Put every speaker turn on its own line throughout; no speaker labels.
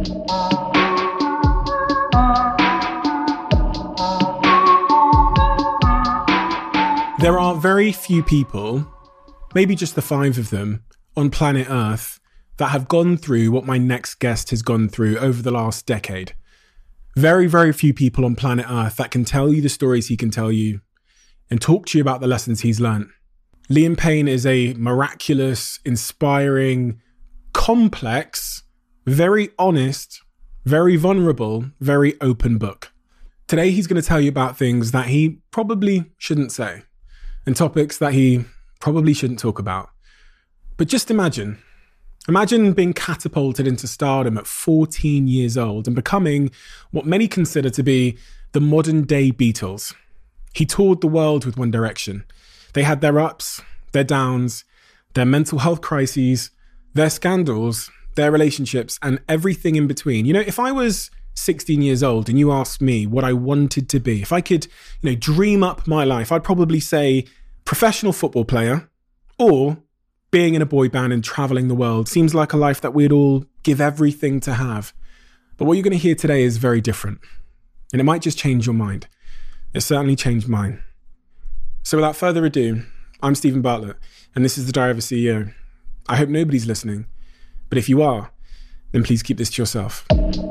There are very few people, maybe just the 5 of them, on planet Earth that have gone through what my next guest has gone through over the last decade. Very, very few people on planet Earth that can tell you the stories he can tell you and talk to you about the lessons he's learnt. Liam Payne is a miraculous, inspiring, complex, very honest, very vulnerable, very open book. Today, he's going to tell you about things that he probably shouldn't say and topics that he probably shouldn't talk about. But just imagine being catapulted into stardom at 14 years old and becoming what many consider to be the modern day Beatles. He toured the world with One Direction. They had their ups, their downs, their mental health crises, their scandals, their relationships, and everything in between. You know, if I was 16 years old and you asked me what I wanted to be, if I could, dream up my life, I'd probably say professional football player or being in a boy band and traveling the world. Seems like a life that we'd all give everything to have. But what you're going to hear today is very different. And it might just change your mind. It certainly changed mine. So without further ado, I'm Stephen Bartlett, and this is The Diary of a CEO. I hope nobody's listening, but if you are, then please keep this to yourself.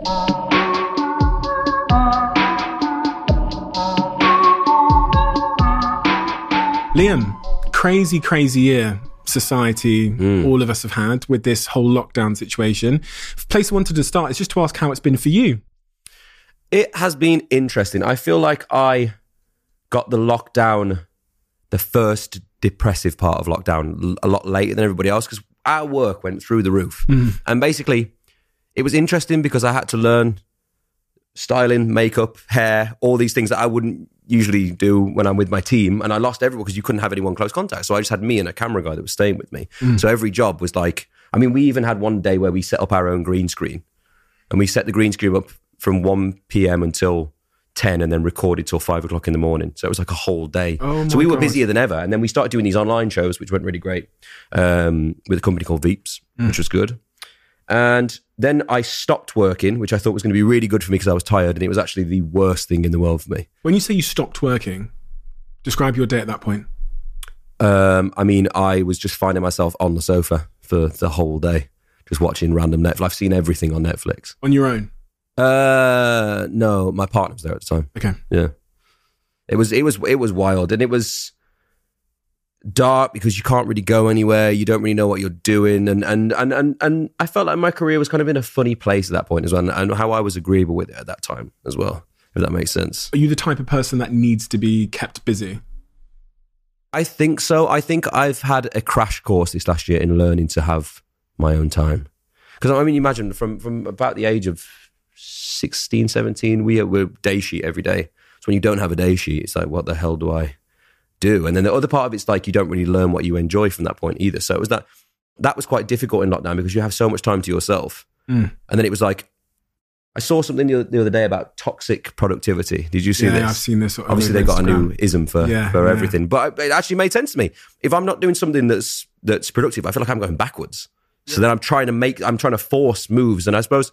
Liam, crazy year society all of us have had with this whole lockdown situation. The place I wanted to start is just to ask how it's been for you.
It has been interesting. I feel like I got the lockdown, the first depressive part of lockdown, a lot later than everybody else because our work went through the roof. And basically, it was interesting because I had to learn styling, makeup, hair, all these things that I wouldn't usually do when I'm with my team. And I lost everyone because you couldn't have anyone close contact. So I just had me and a camera guy that was staying with me. So every job was like, we even had one day where we set up our own green screen. And we set the green screen up from 1 p.m. until 10 and then recorded till 5 o'clock in the morning. So it was like a whole day. So we were busier than ever. And then we started doing these online shows, which went really great, with a company called Veeps, which was good. And then I stopped working, which I thought was going to be really good for me because I was tired, and it was actually the worst thing in the world for me.
When you say you stopped working, describe your day at that point.
I was just finding myself on the sofa for the whole day, just watching random Netflix. I've seen everything on Netflix.
On your own?
No, my partner was there at the time.
Okay.
Yeah. It was wild, and it was dark because you can't really go anywhere. You don't really know what you're doing. And I felt like my career was kind of in a funny place at that point as well, and how I was agreeable with it at that time as well, if that makes sense.
Are you the type of person that needs to be kept busy?
I think so. I think I've had a crash course this last year in learning to have my own time. Because imagine from about the age of 16, 17, we're day sheet every day. So when you don't have a day sheet, it's like, what the hell do I do? And then the other part of it's like you don't really learn what you enjoy from that point either. So it was that was quite difficult in lockdown because you have so much time to yourself. And then it was like, I saw something the other day about toxic productivity. Did you see this?
Yeah, I've seen this.
Obviously, they've got a new ism for everything. But it actually made sense to me. If I'm not doing something that's productive, I feel like I'm going backwards. So then I'm trying to force moves. And I suppose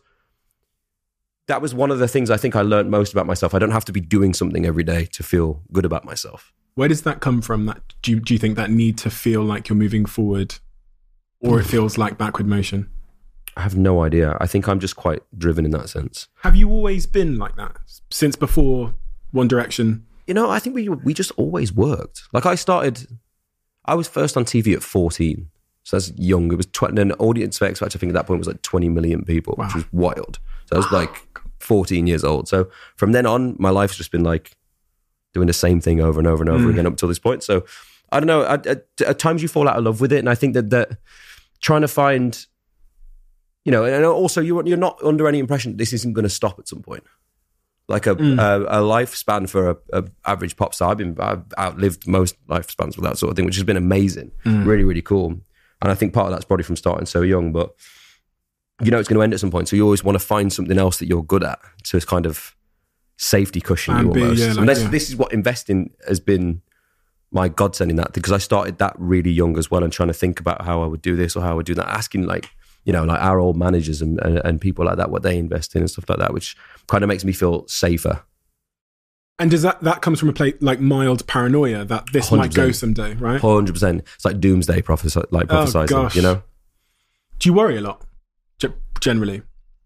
that was one of the things I think I learned most about myself. I don't have to be doing something every day to feel good about myself.
Where does that come from? That do you think that need to feel like you're moving forward, or it feels like backward motion?
I have no idea. I think I'm just quite driven in that sense.
Have you always been like that since before One Direction?
I think we just always worked. Like I was first on TV at 14. So that's young. It was an audience for X Factor, I think at that point was like 20 million people, which was wild. So I was like 14 years old. So from then on, my life's just been like doing the same thing over and over and over again up till this point. So I don't know. At times you fall out of love with it. And I think that trying to find, and also you're not under any impression that this isn't going to stop at some point. Like a lifespan for a average pop star. I've outlived most lifespans with that sort of thing, which has been amazing. Really, really cool. And I think part of that's probably from starting so young, but it's going to end at some point. So you always want to find something else that you're good at to kind of safety cushion you almost. This is what investing has been my godsend in that, because I started that really young as well and trying to think about how I would do this or how I would do that, asking like you know, like our old managers and people like that, what they invest in and stuff like that, which kind of makes me feel safer.
And does that comes from a place like mild paranoia that this
100%.
might go someday, right?
100%. It's like doomsday prophesizing,
gosh.
you know?
Do you worry a lot, generally?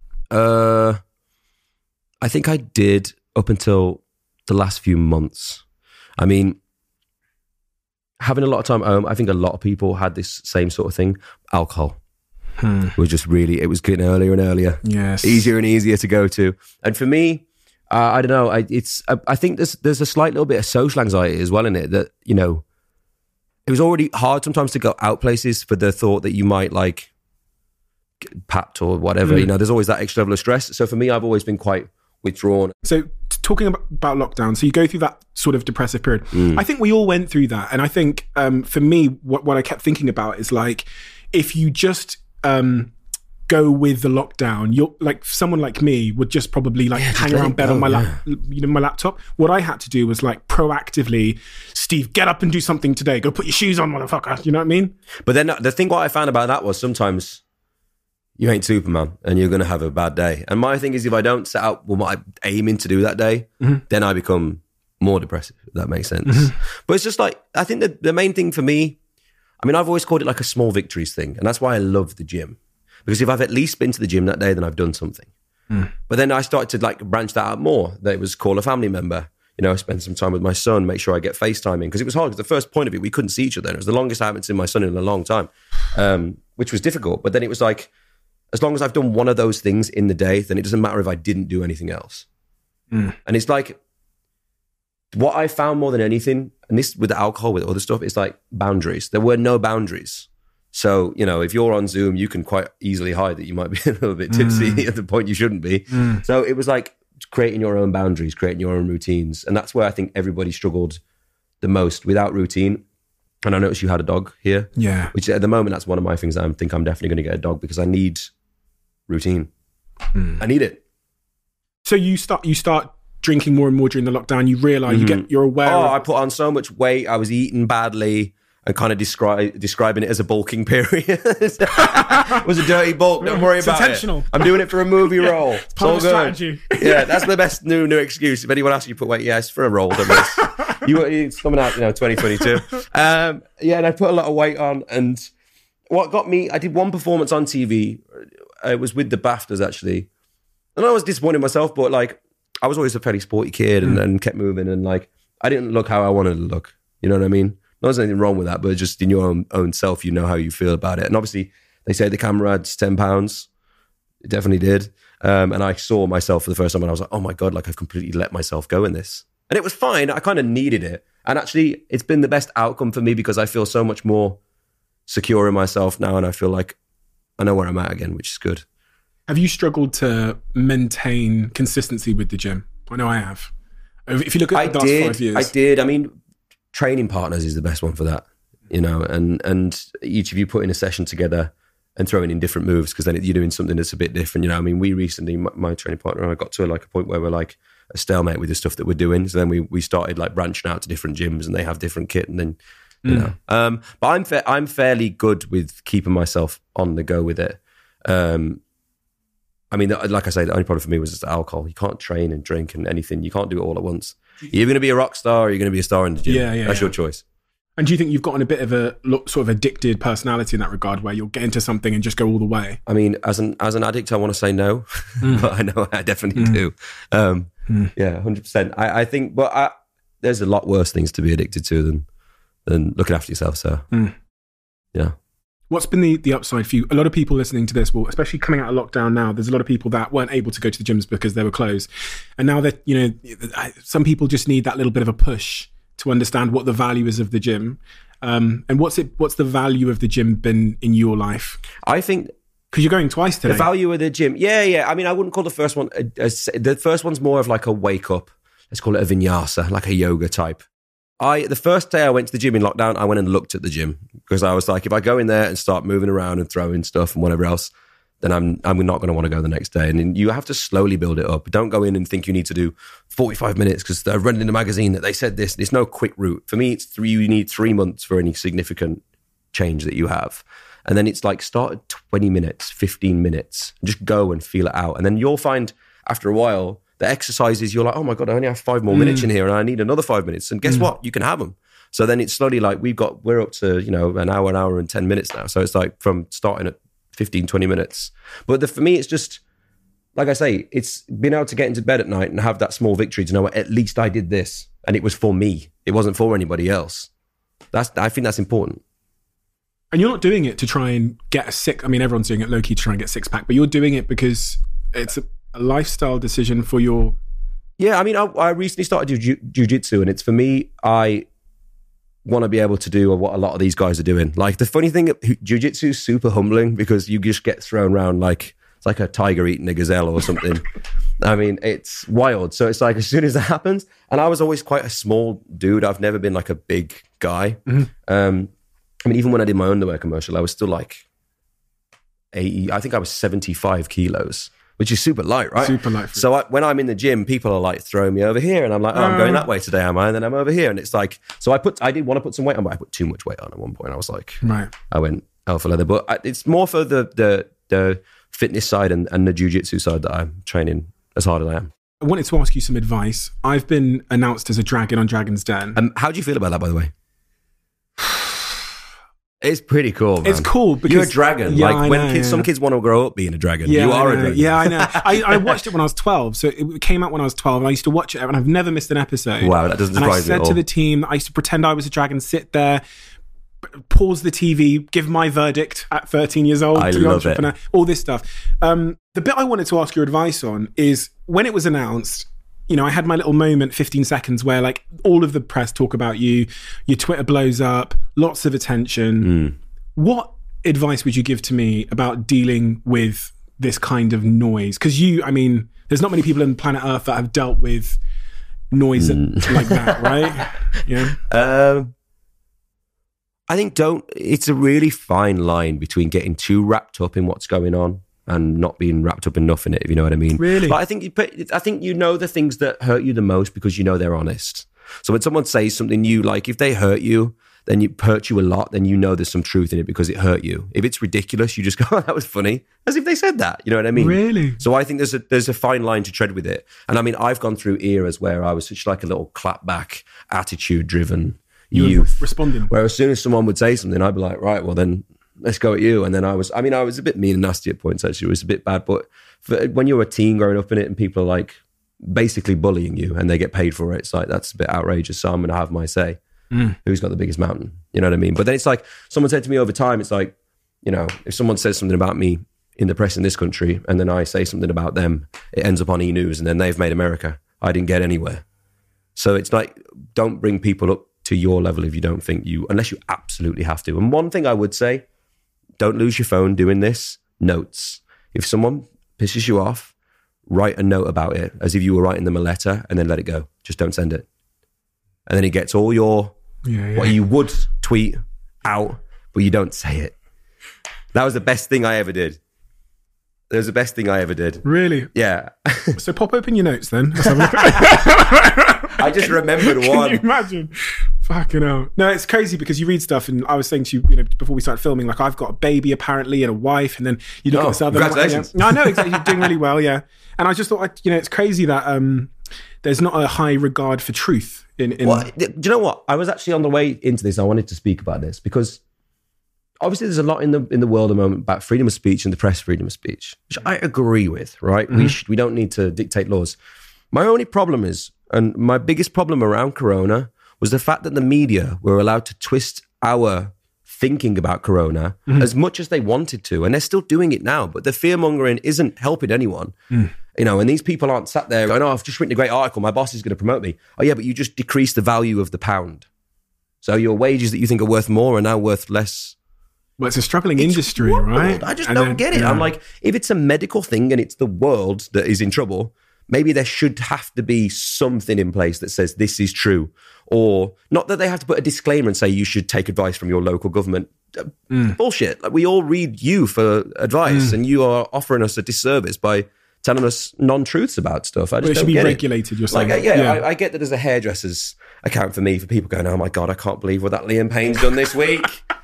I think I did up until the last few months. I mean, having a lot of time at home, I think a lot of people had this same sort of thing. Alcohol was just really, it was getting earlier and earlier.
Yes.
Easier and easier to go to. And for me, I don't know, I think there's a slight little bit of social anxiety as well in it that, you know, it was already hard sometimes to go out places for the thought that you might like get papped or whatever. You know, there's always that extra level of stress. So for me, I've always been quite withdrawn.
So talking about lockdown, so you go through that sort of depressive period. I think we all went through that. And I think for me, what I kept thinking about is like, if you just go with the lockdown, you're like someone like me would just probably like hang around bed on my my laptop. What I had to do was like proactively, Steve, get up and do something today. Go put your shoes on, motherfucker. You know what I mean?
But then the thing what I found about that was sometimes you ain't Superman and you're going to have a bad day. And my thing is, if I don't set out what I'm aiming to do that day, then I become more depressive, if that makes sense. But it's just like, I think that the main thing for me, I mean, I've always called it like a small victories thing. And that's why I love the gym. Because if I've at least been to the gym that day, then I've done something. But then I started to like branch that out more. That it was call a family member, you know, spend some time with my son, make sure I get FaceTiming. Because it was hard. Because the first point of it, we couldn't see each other. And it was the longest I haven't seen my son in a long time, which was difficult. But then it was like, as long as I've done one of those things in the day, then it doesn't matter if I didn't do anything else. And it's like, what I found more than anything, and this with alcohol, with other stuff, is like boundaries. There were no boundaries. So, you know, if you're on Zoom, you can quite easily hide that you might be a little bit tipsy at the point you shouldn't be. So it was like creating your own boundaries, creating your own routines. And that's where I think everybody struggled the most without routine. And I noticed you had a dog here.
Yeah.
Which at the moment, that's one of my things. I think I'm definitely going to get a dog because I need routine. I need it.
So you start drinking more and more during the lockdown. You realize you're aware.
Oh, I put on so much weight. I was eating badly and kind of describing it as a bulking period. It was a dirty bulk. Don't worry about
intentional.
it. I'm doing it for a movie role.
It's part of the strategy.
Yeah, that's the best new excuse. If anyone asks you to put weight, yeah, it's for a role. It's coming out, 2022. And I put a lot of weight on. And what got me, I did one performance on TV. It was with the BAFTAs, actually. And I was disappointed in myself, but like, I was always a fairly sporty kid and kept moving. And like, I didn't look how I wanted to look. You know what I mean? There's anything wrong with that, but just in your own self, you know how you feel about it. And obviously, they say the camera adds 10 pounds. It definitely did. And I saw myself for the first time and I was like, oh my God, like I've completely let myself go in this. And it was fine. I kind of needed it. And actually, it's been the best outcome for me because I feel so much more secure in myself now. And I feel like I know where I'm at again, which is good.
Have you struggled to maintain consistency with the gym? I know I have. If you look at the last 5 years.
I did. I mean, training partners is the best one for that, and each of you putting a session together and throwing in different moves because then you're doing something that's a bit different. I mean, we recently, my training partner and I got to like a point where we're like a stalemate with the stuff that we're doing. So then we started like branching out to different gyms and they have different kit and then, but I'm fairly good with keeping myself on the go with it. I mean, like I say, the only problem for me was just alcohol. You can't train and drink and anything. You can't do it all at once. You're going to be a rock star or you're going to be a star in the gym. That's your choice.
And do you think you've gotten a bit of a sort of addicted personality in that regard where you'll get into something and just go all the way?
I mean, as an addict, I want to say no, but I know I definitely do. Yeah, 100%. I think, but there's a lot worse things to be addicted to than looking after yourself. So, yeah.
What's been the upside for you? A lot of people listening to this, well, especially coming out of lockdown now, there's a lot of people that weren't able to go to the gyms because they were closed. And now that, some people just need that little bit of a push to understand what the value is of the gym. And what's the value of the gym been in your life?
I think...
Because you're going twice today.
The value of the gym. Yeah. I mean, I wouldn't call the first one... the first one's more of like a wake up. Let's call it a vinyasa, like a yoga type. The first day I went to the gym in lockdown, I went and looked at the gym because I was like, if I go in there and start moving around and throwing stuff and whatever else, then I'm not going to want to go the next day. And you have to slowly build it up. Don't go in and think you need to do 45 minutes because I've read in the magazine that they said this. There's no quick route. For me, you need 3 months for any significant change that you have. And then it's like start at 20 minutes, 15 minutes, and just go and feel it out. And then you'll find after a while, the exercises, you're like, oh my God, I only have 5 more minutes in here and I need another 5 minutes. And guess what? You can have them. So then it's slowly like we're up to, an hour and 10 minutes now. So it's like from starting at 15, 20 minutes. But for me, it's just, like I say, it's being able to get into bed at night and have that small victory to know at least I did this. And it was for me. It wasn't for anybody else. I think that's important.
And you're not doing it to try and get everyone's doing it low-key to try and get six-pack, but you're doing it because it's a lifestyle decision for your...
Yeah, I mean, I recently started jiu-jitsu, and it's for me, I want to be able to do what a lot of these guys are doing. Like, the funny thing, jiu-jitsu is super humbling because you just get thrown around like, it's like a tiger eating a gazelle or something. I mean, it's wild. So it's like, as soon as that happens, and I was always quite a small dude. I've never been like a big guy. I mean, even when I did my underwear commercial, I was still like 80, I think I was 75 kilos, which is super light, right?
Super light.
So when I'm in the gym, people are like throwing me over here and I'm like, I'm going that way today, am I? And then I'm over here. And it's like, so I did want to put some weight on, but I put too much weight on at one point. I was like, I went alpha leather. But it's more for the fitness side and the jiu-jitsu side that I'm training as hard as I am.
I wanted to ask you some advice. I've been announced as a dragon on Dragon's Den.
How do you feel about that, by the way? It's pretty cool, man.
It's cool because...
You're a dragon.
Yeah,
like when some kids want to grow up being a dragon, you are a dragon.
Yeah, I know. I watched it when I was 12. So it came out when I was 12 and I used to watch it and I've never missed an episode.
Wow, that doesn't surprise me at all.
And I said to the team, I used to pretend I was a dragon, sit there, pause the TV, give my verdict at 13 years old.
I love it.
All this stuff. The bit I wanted to ask your advice on is when it was announced, I had my little moment, 15 seconds, where like all of the press talk about you, your Twitter blows up, lots of attention. What advice would you give to me about dealing with this kind of noise? Because there's not many people on planet Earth that have dealt with noise like that, right? Yeah.
I think it's a really fine line between getting too wrapped up in what's going on and not being wrapped up enough in it, if you know what I mean.
Really?
But I think you know the things that hurt you the most because you know they're honest. So when someone says something you like, if they hurt you, then it hurt you a lot, then you know there's some truth in it because it hurt you. If it's ridiculous, you just go, oh, that was funny, as if they said that. You know what I mean?
Really?
So I think there's a fine line to tread with it. And I mean, I've gone through eras where I was such like a little clapback, attitude-driven youth.
Responding.
Where as soon as someone would say something, I'd be like, right, well then, let's go at you. And then I was a bit mean and nasty at points, actually. It was a bit bad. But when you're a teen growing up in it and people are like basically bullying you and they get paid for it, it's like, that's a bit outrageous. So I'm going to have my say. Who's got the biggest mountain? You know what I mean? But then it's like, someone said to me over time, it's like, if someone says something about me in the press in this country and then I say something about them, it ends up on E-News and then they've made America. I didn't get anywhere. So it's like, don't bring people up to your level if you don't think unless you absolutely have to. And one thing I would say, don't lose your phone doing this. Notes. If someone pisses you off, write a note about it as if you were writing them a letter and then let it go. Just don't send it. And then it gets all your, what you would tweet out, but you don't say it. That was the best thing I ever did. That was the best thing I ever did.
Really?
Yeah.
So pop open your notes then.
I just remembered one.
Can you imagine? Fucking hell. No, it's crazy because you read stuff and I was saying to you, before we started filming, like I've got a baby apparently and a wife and then you look at this other...
Congratulations.
No, I know, exactly. You're doing really well, yeah. And I just thought, it's crazy that there's not a high regard for truth in...
Well, do you know what? I was actually on the way into this. I wanted to speak about this because obviously there's a lot in the world at the moment about freedom of speech and the press freedom of speech, which I agree with, right? We don't need to dictate laws. My only problem is, and my biggest problem around Corona was the fact that the media were allowed to twist our thinking about Corona as much as they wanted to. And they're still doing it now, but the fear-mongering isn't helping anyone. And these people aren't sat there going, oh, I've just written a great article, my boss is going to promote me. Oh yeah, but you just decreased the value of the pound. So your wages that you think are worth more are now worth less.
Well, it's a struggling industry, right?
I just don't get it. I'm like, if it's a medical thing and it's the world that is in trouble, maybe there should have to be something in place that says this is true. Or not that they have to put a disclaimer and say you should take advice from your local government. Bullshit. Like, we all read you for advice and you are offering us a disservice by telling us non-truths about stuff. I just
it should be regulated, you're saying.
I get that there's a hairdresser's account for me for people going, oh my God, I can't believe what that Liam Payne's done this week.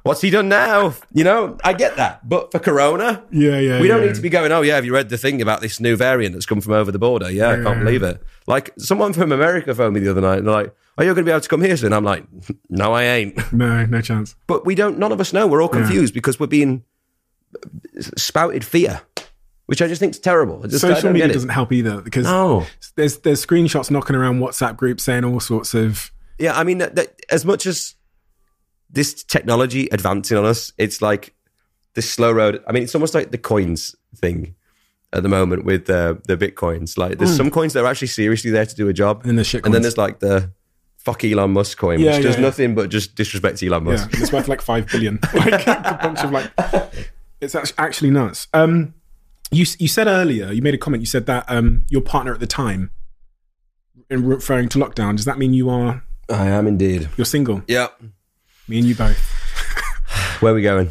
What's he done now? You know, I get that. But for Corona, we don't need to be going, oh, yeah, have you read the thing about this new variant that's come from over the border? Yeah, I can't believe it. Like, someone from America phoned me the other night, and they're like, are you going to be able to come here soon? I'm like, no, I ain't.
No chance.
But none of us know. We're all confused because we're being spouted fear, which I just think is terrible.
Social media doesn't help either, because there's screenshots knocking around WhatsApp groups saying all sorts of...
Yeah, I mean, as much as this technology advancing on us, it's like this slow road. I mean, it's almost like the coins thing at the moment with the Bitcoins. Like, there's some coins that are actually seriously there to do a job.
And then there's shit coins.
And then there's like the fuck Elon Musk coin, which does nothing but just disrespect Elon Musk.
Yeah, it's worth like 5 billion. Like a bunch of like... It's actually nuts. You said earlier, you made a comment, you said that your partner at the time, in referring to lockdown, does that mean you are...
I am indeed.
You're single?
Yeah.
Me and you both.
Where are we going?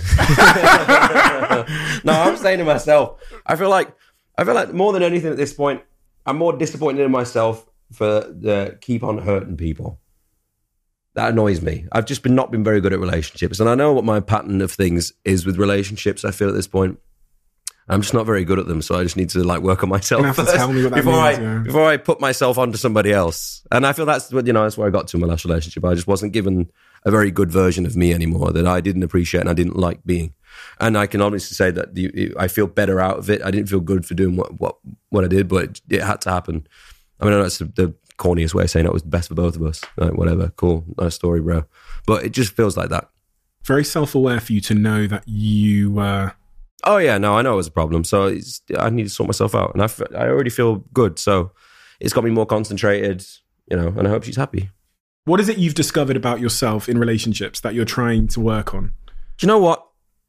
No, I'm saying to myself, I feel like more than anything at this point, I'm more disappointed in myself for the keep on hurting people. That annoys me. I've just not been very good at relationships. And I know what my pattern of things is with relationships, I feel at this point. I'm just not very good at them, so I just need to like work on myself
first tell me what that means,
before I put myself onto somebody else. And I feel that's what, that's where I got to in my last relationship. I just wasn't given a very good version of me anymore that I didn't appreciate and I didn't like being. And I can honestly say that I feel better out of it. I didn't feel good for doing what I did, but it had to happen. I mean, I know that's the corniest way of saying it was the best for both of us. Like, whatever, cool, nice story, bro. But it just feels like that.
Very self-aware for you to know that you
oh yeah, no, I know it was a problem. So I need to sort myself out. And I already feel good. So it's got me more concentrated, and I hope she's happy.
What is it you've discovered about yourself in relationships that you're trying to work on?
Do you know what?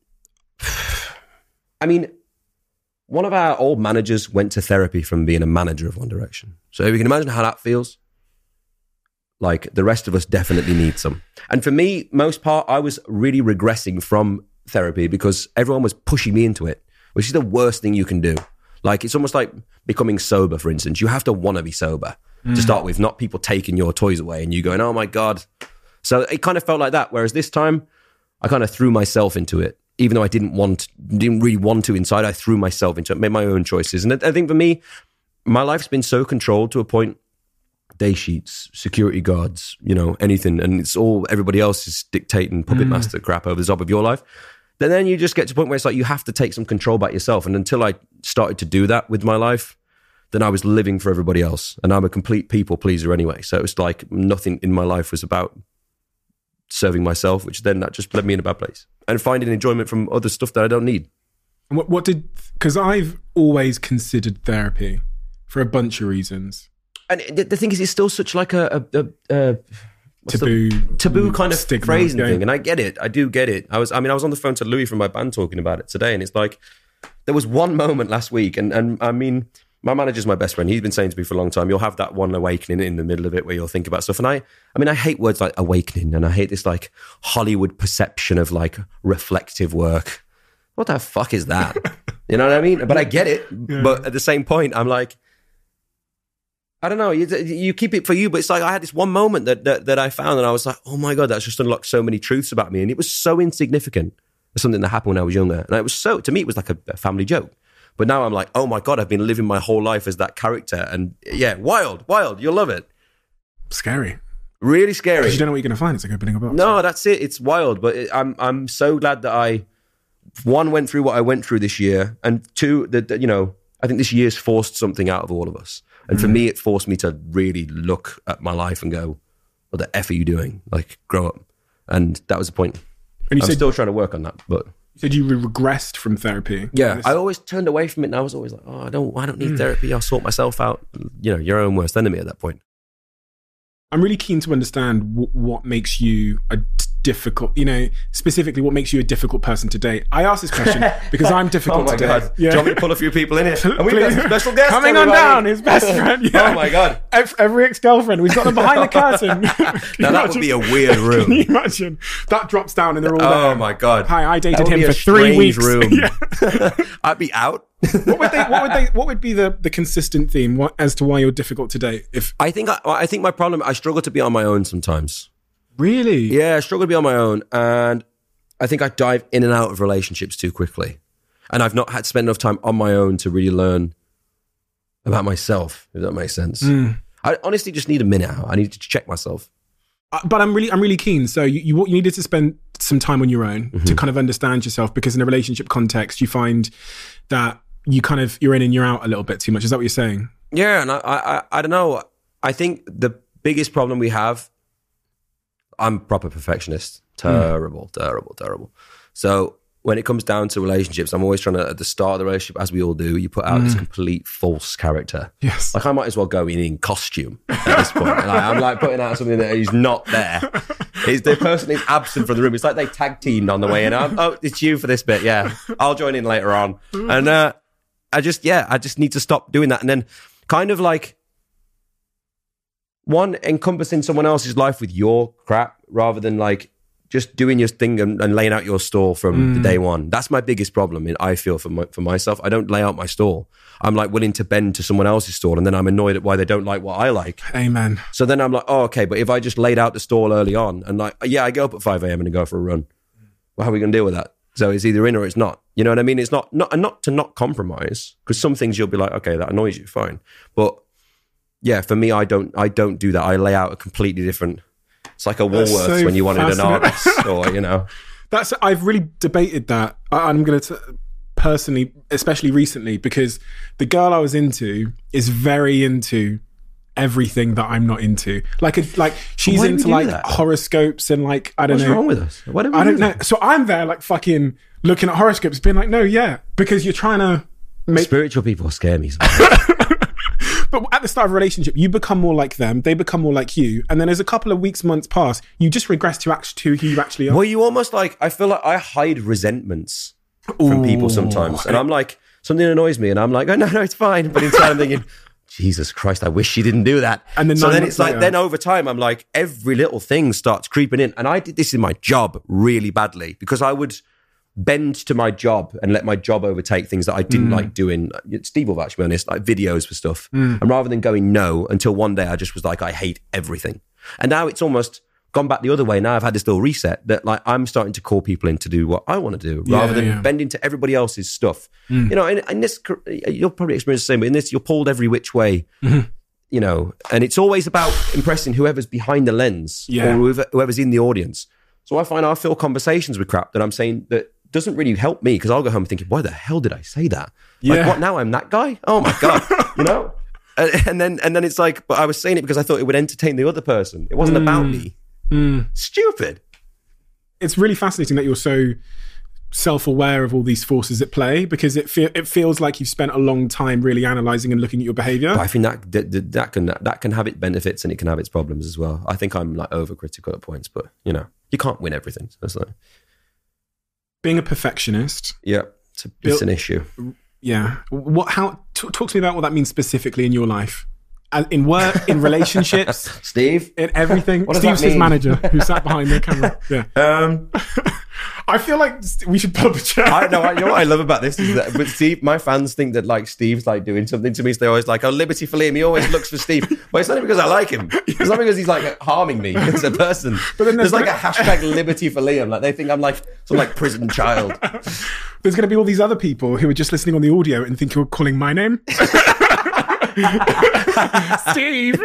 I mean, one of our old managers went to therapy from being a manager of One Direction. So you can imagine how that feels. Like, the rest of us definitely need some. And for me, most part, I was really regressing from therapy because everyone was pushing me into it, which is the worst thing you can do. Like, it's almost like becoming sober, for instance. You have to want to be sober to start with, not people taking your toys away and you going, oh my God. So it kind of felt like that. Whereas this time, I kind of threw myself into it. Even though I didn't really want to inside, I threw myself into it, made my own choices. And I think for me, my life's been so controlled to a point, day sheets, security guards, anything. And it's all everybody else is dictating puppet master crap over the top of your life. Then you just get to a point where it's like you have to take some control back yourself. And until I started to do that with my life, then I was living for everybody else. And I'm a complete people pleaser anyway. So it was like nothing in my life was about serving myself, which then that just led me in a bad place. And finding enjoyment from other stuff that I don't need.
Because I've always considered therapy for a bunch of reasons.
And the thing is, it's still such like a taboo kind of
stigma
phrasing thing. And I get it. I do get it. I was on the phone to Louis from my band talking about it today. And it's like, there was one moment last week. And I mean, my manager's my best friend. He's been saying to me for a long time, you'll have that one awakening in the middle of it where you'll think about stuff. And I hate words like awakening. And I hate this like Hollywood perception of like reflective work. What the fuck is that? You know what I mean? But I get it. Yeah. But at the same point, I'm like, I don't know. You keep it for you, but it's like I had this one moment that I found, and I was like, "Oh my God, that's just unlocked so many truths about me." And it was so insignificant. It's something that happened when I was younger, and it was to me, it was like a family joke. But now I'm like, "Oh my God, I've been living my whole life as that character," and yeah, wild. You'll love it.
Scary,
really scary.
Because you don't know what you're going to find. It's like opening a box.
No, that's it. It's wild, but I'm so glad that I went through what I went through this year, and two, that I think this year's forced something out of all of us. And for me, it forced me to really look at my life and go, what the F are you doing? Like, grow up. And that was the point. And I'm still trying to work on that. But
you said you regressed from therapy.
Yeah, I always turned away from it. And I was always like, oh, I don't need therapy. I'll sort myself out. Your own worst enemy at that point.
I'm really keen to understand what makes you a difficult, specifically what makes you a difficult person to date. I asked this question because I'm difficult to date.
God. Yeah. Do you want me to pull a few people in here? And we've got a special guest
coming on down, his best friend. Yeah.
Oh my God.
Every ex-girlfriend. We've got them behind the curtain.
Now that would be a weird room.
Can you imagine? That drops down and they're all there.
Oh my God.
Hi, I dated him for 3 weeks.
Room. I'd be out.
What would be the consistent theme as to why you're difficult to date?
I think my problem, I struggle to be on my own sometimes.
Really?
Yeah, I struggle to be on my own. And I think I dive in and out of relationships too quickly. And I've not had to spend enough time on my own to really learn about myself, if that makes sense. I honestly just need a minute out. I need to check myself.
But I'm really keen. So you needed to spend some time on your own to kind of understand yourself, because in a relationship context, you find that you're in and you're out a little bit too much. Is that what you're saying?
Yeah, and I don't know. I think the biggest problem we have, I'm a proper perfectionist. Terrible. So when it comes down to relationships, I'm always trying to, at the start of the relationship, as we all do, you put out this complete false character.
Yes.
Like I might as well go in costume at this point. I'm like putting out something that is not there. The person is absent from the room. It's like they tag teamed on the way in. Oh, it's you for this bit. Yeah. I'll join in later on. And I just need to stop doing that. And then kind of like, one, encompassing someone else's life with your crap rather than like just doing your thing and laying out your stall from the day one. That's my biggest problem, I feel, for myself. I don't lay out my stall. I'm like willing to bend to someone else's stall, and then I'm annoyed at why they don't like what I like.
Amen.
So then I'm like, oh, okay, but if I just laid out the stall early on and like, yeah, I go up at 5 a.m. and go for a run. Well, how are we going to deal with that? So it's either in or it's not. You know what I mean? It's not to not compromise, because some things you'll be like, okay, that annoys you, fine. But yeah, for me, I don't do that. I lay out a completely different. It's like a Woolworths when you wanted an Argos, or you know.
I've really debated that. I'm going to personally, especially recently, because the girl I was into is very into everything that I'm not into. Like she's into like horoscopes and like I don't know.
What's wrong with us?
I don't know. So I'm there like fucking looking at horoscopes, being like, no, yeah, because you're trying to make
spiritual people scare me.
But at the start of a relationship, you become more like them, they become more like you, and then as a couple of weeks, months pass, you just regress to who you actually are.
Well, you almost like, I feel like I hide resentments from people sometimes, and I'm like, something annoys me, and I'm like, oh no, it's fine. But inside I'm thinking, Jesus Christ, I wish she didn't do that.
And then
so then it's like, then over time, I'm like, every little thing starts creeping in, and I did this in my job really badly, because I would bend to my job and let my job overtake things that I didn't like doing. Steve will actually be honest, like videos for stuff. And rather than going no, until one day I just was like, I hate everything. And now it's almost gone back the other way. Now I've had this little reset that like I'm starting to call people in to do what I want to do rather than bending to everybody else's stuff. You know, in this, you'll probably experience the same, but in this, you're pulled every which way. You know, and it's always about impressing whoever's behind the lens or whoever's in the audience. So I find I fill conversations with crap that I'm saying that doesn't really help me, because I'll go home thinking, why the hell did I say that? Like, what now? I'm that guy? Oh my God, you know? And then it's like, but I was saying it because I thought it would entertain the other person. It wasn't about me. Stupid.
It's really fascinating that you're so self-aware of all these forces at play, because it feels like you've spent a long time really analysing and looking at your behaviour.
But I think that can have its benefits and it can have its problems as well. I think I'm like overcritical at points, but you know, you can't win everything. So it's like,
being a perfectionist.
Yeah, it's an issue.
Yeah. Talk to me about what that means specifically in your life. In work, in relationships.
Steve?
In everything.
What does
Steve's
that mean?
his manager who sat behind the camera. Yeah. I feel like we should pull up a chair.
You know what I love about this is that, but Steve, my fans think that like Steve's like doing something to me. So they're always like, oh, Liberty for Liam. He always looks for Steve. But it's not because I like him. It's not because he's like harming me as a person. But then there's like a hashtag Liberty for Liam. Like they think I'm like some like prison child.
There's going to be all these other people who are just listening on the audio and think you're calling my name. Steve.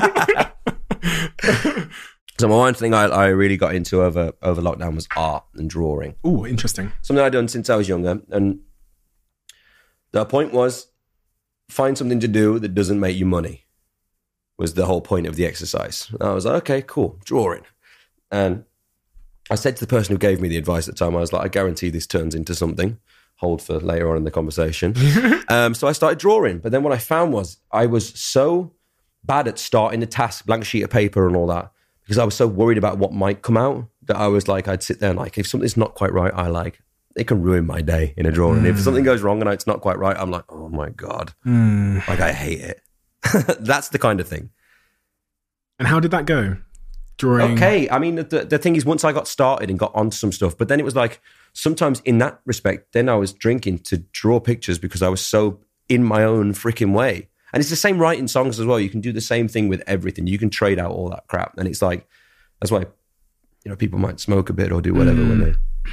So one thing I really got into over lockdown was art and drawing.
Oh, interesting.
Something I'd done since I was younger. And the point was, find something to do that doesn't make you money, was the whole point of the exercise. And I was like, okay, cool, drawing. And I said to the person who gave me the advice at the time, I was like, I guarantee this turns into something. Hold for later on in the conversation. So I started drawing. But then what I found was I was so bad at starting the task, blank sheet of paper and all that, because I was so worried about what might come out, that I was like, I'd sit there and like, if something's not quite right, it can ruin my day in a drawing. If something goes wrong and it's not quite right, I'm like, oh my God. Like I hate it. That's the kind of thing.
And how did that go? Drawing?
Okay. I mean, the thing is, once I got started and got onto some stuff, but then it was like, sometimes in that respect, then I was drinking to draw pictures because I was so in my own freaking way. And it's the same writing songs as well. You can do the same thing with everything. You can trade out all that crap. And it's like, that's why, you know, people might smoke a bit or do whatever when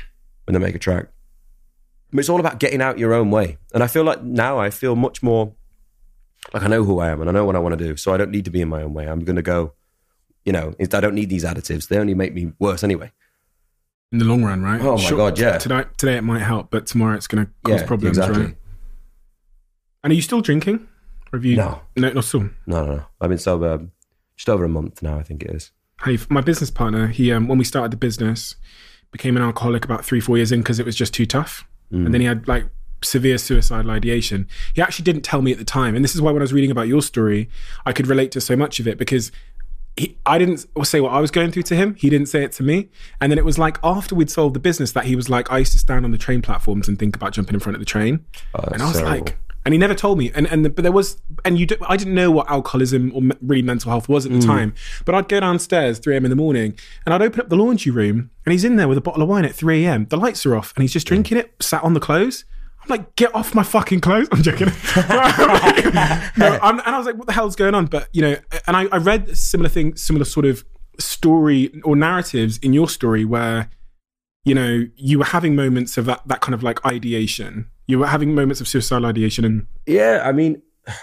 when they make a track. But it's all about getting out your own way. And I feel like now I feel much more like I know who I am and I know what I want to do. So I don't need to be in my own way. I'm going to go, I don't need these additives. They only make me worse anyway.
In the long run, right?
Oh my God, yeah.
Today it might help, but tomorrow it's going to cause problems,
exactly.
right? And are you still drinking? Or have you?
No,
not still.
No. I've been sober just over a month now, I think it is.
Hey, my business partner, he when we started the business, became an alcoholic about 3-4 years in because it was just too tough. And then he had like severe suicidal ideation. He actually didn't tell me at the time. And this is why when I was reading about your story, I could relate to so much of it because I didn't say what I was going through to him. He didn't say it to me. And then it was like after we'd sold the business that he was like, I used to stand on the train platforms and think about jumping in front of the train. And I was like, and he never told me. But there was, I didn't know what alcoholism or really mental health was at the time. But I'd go downstairs 3 a.m. in the morning and I'd open up the laundry room and he's in there with a bottle of wine at 3 a.m. The lights are off and he's just drinking it, sat on the clothes. I'm like, get off my fucking clothes. I'm joking. And I was like, what the hell's going on? But, and I read similar sort of story or narratives in your story where, you were having moments of that kind of like ideation. You were having moments of suicidal ideation. And
yeah, I mean,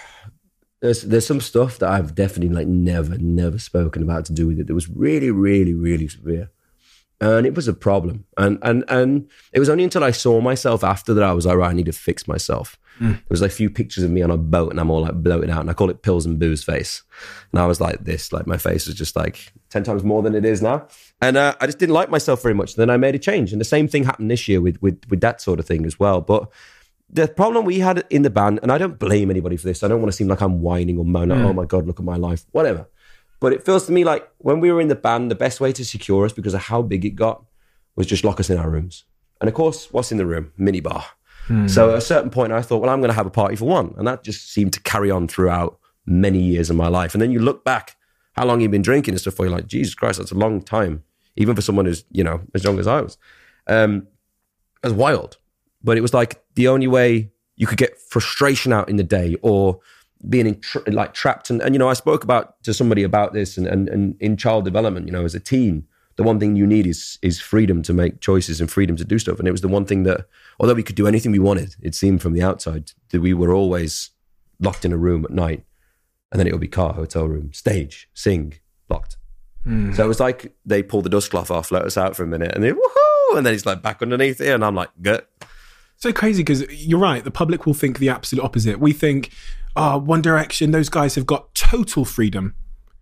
there's some stuff that I've definitely like never spoken about to do with it. That was really, really, really severe. And it was a problem. And it was only until I saw myself after that I was like, right, I need to fix myself. There was like a few pictures of me on a boat and I'm all like bloated out and I call it pills and booze face. And I was like this, like my face was just like 10 times more than it is now. And I just didn't like myself very much. Then I made a change. And the same thing happened this year with that sort of thing as well. But the problem we had in the band, and I don't blame anybody for this. I don't want to seem like I'm whining or moaning, oh my God, look at my life, whatever. But it feels to me like when we were in the band, the best way to secure us because of how big it got was just lock us in our rooms. And of course, what's in the room? Minibar. So at a certain point, I thought, well, I'm going to have a party for one. And that just seemed to carry on throughout many years of my life. And then you look back, how long you've been drinking and stuff, where you're like, Jesus Christ, that's a long time. Even for someone who's, as young as I was. It was wild. But it was like the only way you could get frustration out in the day or being trapped. And I spoke to somebody about this and in child development, as a teen, the one thing you need is freedom to make choices and freedom to do stuff. And it was the one thing that, although we could do anything we wanted, it seemed from the outside that we were always locked in a room at night. And then it would be car, hotel room, stage, sing, locked. So it was like they pulled the dust cloth off, let us out for a minute, and then woohoo! And then he's like back underneath it, and I'm like, good.
So crazy because you're right. The public will think the absolute opposite. We think, One Direction, those guys have got total freedom.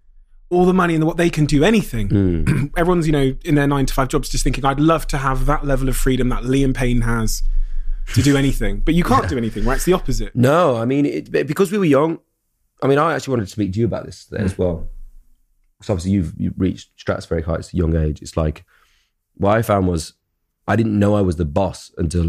All the money and what they can do anything. Everyone's, in their 9-to-5 jobs just thinking, I'd love to have that level of freedom that Liam Payne has to do anything. But you can't do anything, right? It's the opposite.
No, I mean, because we were young, I actually wanted to speak to you about this today as well. So obviously you've reached stratospheric heights at a young age. It's like, what I found was I didn't know I was the boss until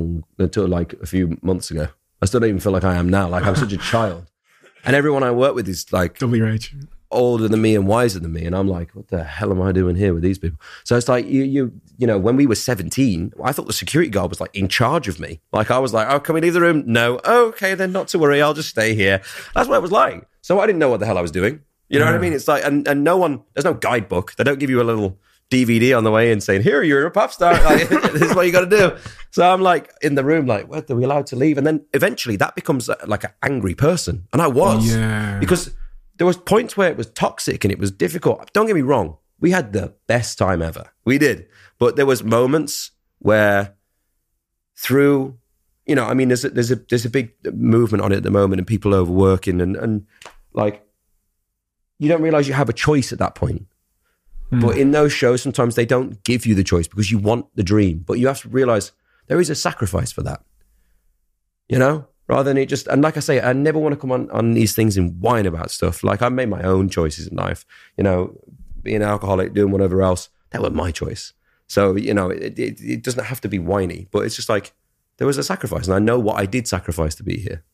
like a few months ago. I still don't even feel like I am now. Like I'm such a child. And everyone I work with is like...
double your age.
Older than me and wiser than me, and I'm like, what the hell am I doing here with these people? So it's like you know, when we were 17, I thought the security guard was like in charge of me. Like I was like, oh, can we leave the room? No. Okay, then not to worry, I'll just stay here. That's what it was like. So I didn't know what the hell I was doing. You know what I mean? It's like, and no one, there's no guidebook. They don't give you a little DVD on the way and saying, here, you're a pop star. Like, this is what you got to do. So I'm like in the room, like, what, are we allowed to leave? And then eventually that becomes like an angry person. And I was.
Yeah.
Because there was points where it was toxic and it was difficult. Don't get me wrong. We had the best time ever. We did. But there was moments where through, there's a big movement on it at the moment and people overworking and like, you don't realize you have a choice at that point. But in those shows, sometimes they don't give you the choice because you want the dream. But you have to realize there is a sacrifice for that. Rather than it just, and like I say, I never want to come on these things and whine about stuff. Like I made my own choices in life, being an alcoholic, doing whatever else, that was my choice. So, it doesn't have to be whiny, but it's just like, there was a sacrifice and I know what I did sacrifice to be here,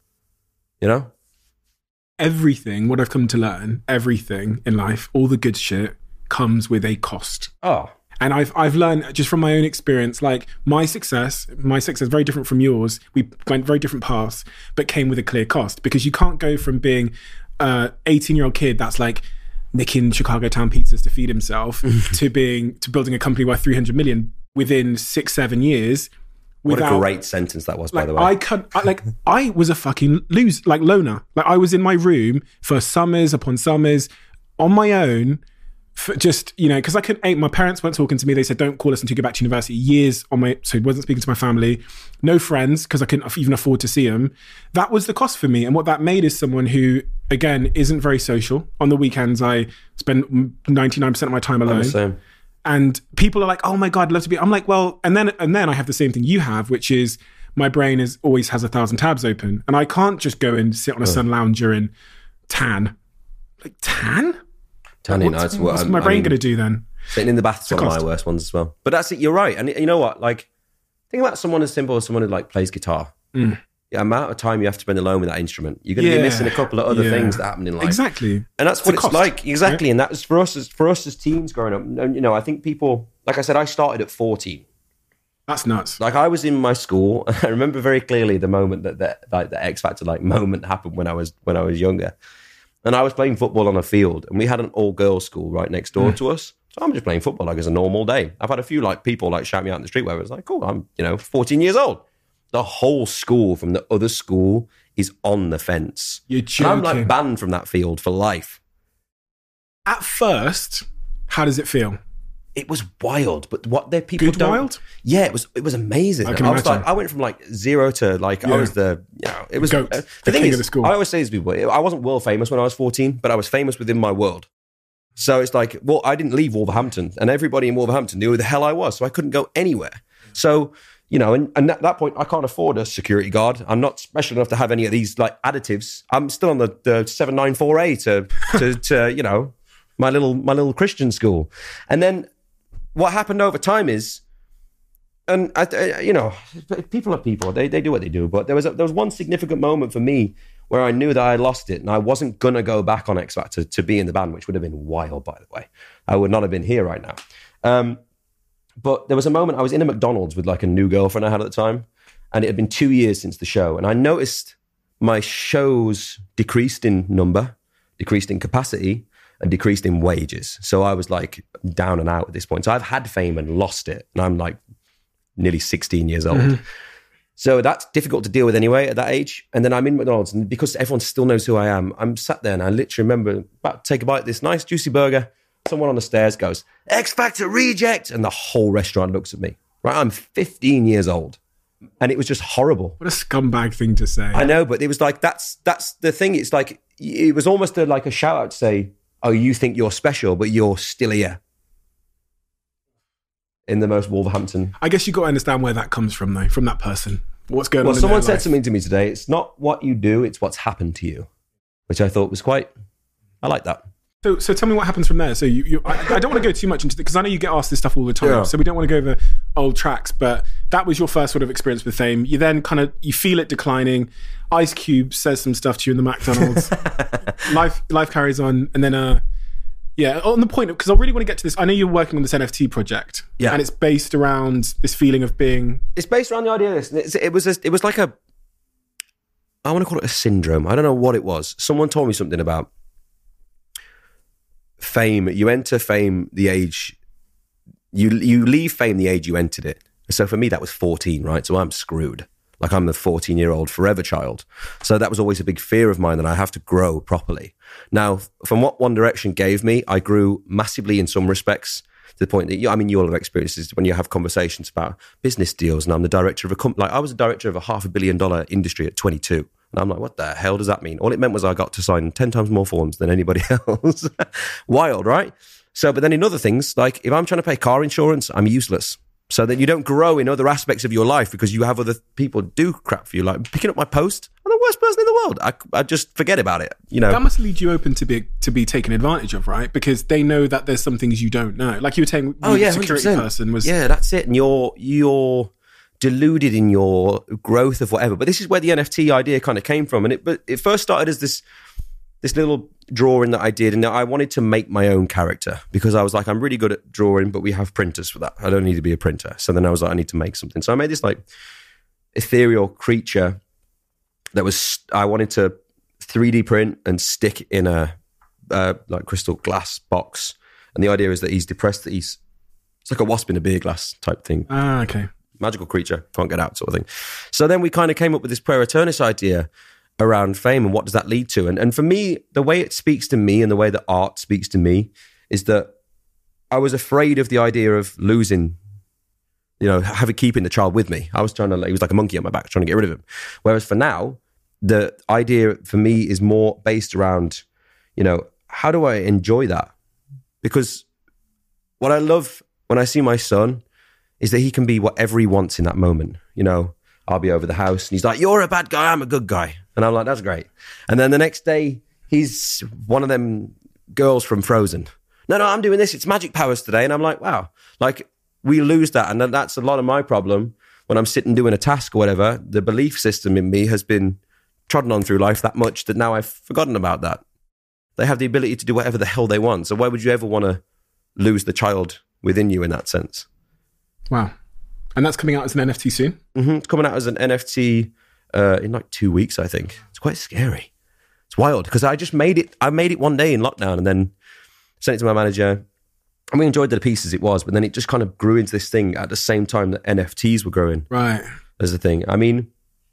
Everything, what I've come to learn, everything in life, all the good shit comes with a cost.
Oh,
and I've learned just from my own experience, like my success is very different from yours. We went very different paths, but came with a clear cost because you can't go from being a 18-year-old kid that's like nicking Chicago town pizzas to feed himself to building a company worth 300 million. within 6-7 years.
What a great sentence that was, by the way.
I was a fucking loner. Like, I was in my room for summers upon summers on my own, for just, because I couldn't. My parents weren't talking to me. They said, "Don't call us until you go back to university." Years so I wasn't speaking to my family. No friends, because I couldn't even afford to see them. That was the cost for me, and what that made is someone who, again, isn't very social. On the weekends, I spend 99% of my time alone.
I'm the same.
And people are like, "Oh my God, I'd love to be." I'm like, well, and then I have the same thing you have, which is my brain always has 1,000 tabs open, and I can't just go and sit on a sun lounger and tan. Like, tan?
Tanning.
What's my brain going to do then?
Sitting in the bath is one of my worst ones as well. But that's it. You're right. And you know what? Like, think about someone as simple as someone who like plays guitar. The amount of time you have to spend alone with that instrument, you're going to be missing a couple of other things that happen in life.
Exactly.
And that's what it's like. Exactly. Right? And that was for us as teens growing up. And, I think people, like I said, I started at 14.
That's nuts.
Like, I was in my school, and I remember very clearly the moment that the X Factor moment happened when I was younger. And I was playing football on a field, and we had an all-girls school right next door to us. So I'm just playing football like it's a normal day. I've had a few people shout me out in the street where I was like, "Cool, I'm 14 years old." The whole school from the other school is on the fence.
You're joking.
And I'm banned from that field for life.
At first, how does it feel?
It was wild, but what the people
Good wild?
Yeah, it was amazing.
I can imagine.
I went from 0 to I was it was
Goat,
the
thing
king
of the school.
I always say to people, I wasn't world famous when I was 14, but I was famous within my world. So it's like, well, I didn't leave Wolverhampton, and everybody in Wolverhampton knew who the hell I was, so I couldn't go anywhere. So, and at that point, I can't afford a security guard. I'm not special enough to have any of these additives. I'm still on the 794A to my little Christian school. And then what happened over time is, and people are people. They do what they do. But there was one significant moment for me where I knew that I lost it, and I wasn't gonna go back on X Factor to be in the band, which would have been wild, by the way. I would not have been here right now. But there was a moment I was in a McDonald's with a new girlfriend I had at the time, and it had been 2 years since the show, and I noticed my shows decreased in number, decreased in capacity, and decreased in wages. So I was down and out at this point. So I've had fame and lost it, and I'm nearly 16 years old. Mm-hmm. So that's difficult to deal with anyway at that age. And then I'm in McDonald's, and because everyone still knows who I am, I'm sat there and I literally remember about to take a bite of this nice juicy burger. Someone on the stairs goes, "X Factor reject," and the whole restaurant looks at me. Right, I'm 15 years old, and it was just horrible.
What a scumbag thing to say.
I know, but it was that's the thing. It's it was almost a shout out to say, "Oh, you think you're special, but you're still here." In the most Wolverhampton.
I guess you got to understand where that comes from, though, from that person. What's going on?
Well, someone said something to me today. It's not what you do; it's what's happened to you, which I thought was I like that.
So tell me what happens from there. So I don't want to go too much into it because I know you get asked this stuff all the time.
Yeah.
So we don't want to go over old tracks, but that was your first sort of experience with fame. You then you feel it declining. Ice Cube says some stuff to you in the McDonald's. life carries on, and then on the point, because I really want to get to this. I know you're working on this NFT project, and it's based around this feeling of being.
It's based around the idea of this. It was like I want to call it a syndrome. I don't know what it was. Someone told me something about fame. You enter fame the age you leave fame the age you entered it. So for me that was 14, right? So I'm screwed. I'm the 14-year-old forever child. So that was always a big fear of mine, that I have to grow properly. Now, from what One Direction gave me, I grew massively in some respects, to the point that you all have experiences when you have conversations about business deals, and I'm the director of a company. I was a director of a $500 million industry at 22. And I'm like, what the hell does that mean? All it meant was I got to sign 10 times more forms than anybody else. Wild, right? So, but then in other things, if I'm trying to pay car insurance, I'm useless. So then you don't grow in other aspects of your life because you have other people do crap for you. Like picking up my post, I'm the worst person in the world. I just forget about it.
That must lead you open to be taken advantage of, right? Because they know that there's some things you don't know. Like you were saying, the security
100%.
person was.
Yeah, that's it. And you're deluded in your growth of whatever. But this is where the NFT idea kind of came from. And it first started as this little drawing that I did, and I wanted to make my own character because I was like, I'm really good at drawing, but we have printers for that. I don't need to be a printer. So then I was like, I need to make something. So I made this ethereal creature that I wanted to 3D print and stick in a crystal glass box. And the idea is that he's depressed, that he's It's like a wasp in a beer glass type thing.
Ah, okay.
Magical creature, can't get out sort of thing. So then we kind of came up with this prayer aeternus idea around fame and what does that lead to? And for me, the way it speaks to me and the way that art speaks to me is that I was afraid of the idea of losing, keeping the child with me. I was he was like a monkey on my back, trying to get rid of him. Whereas for now, the idea for me is more based around, how do I enjoy that? Because what I love when I see my son is that he can be whatever he wants in that moment. I'll be over the house and he's like, you're a bad guy, I'm a good guy. And I'm like, that's great. And then the next day, he's one of them girls from Frozen. No, I'm doing this. It's magic powers today. And I'm like, wow. Like, we lose that. And that's a lot of my problem when I'm sitting doing a task or whatever. The belief system in me has been trodden on through life that much that now I've forgotten about that. They have the ability to do whatever the hell they want. So why would you ever want to lose the child within you in that sense?
Wow. And that's coming out as an NFT soon?
Mm-hmm. It's coming out as an NFT in like 2 weeks, I think. It's quite scary. It's wild because I made it one day in lockdown and then sent it to my manager. And we enjoyed the pieces it was, but then it just kind of grew into this thing at the same time that NFTs were growing.
Right.
As a thing. I mean,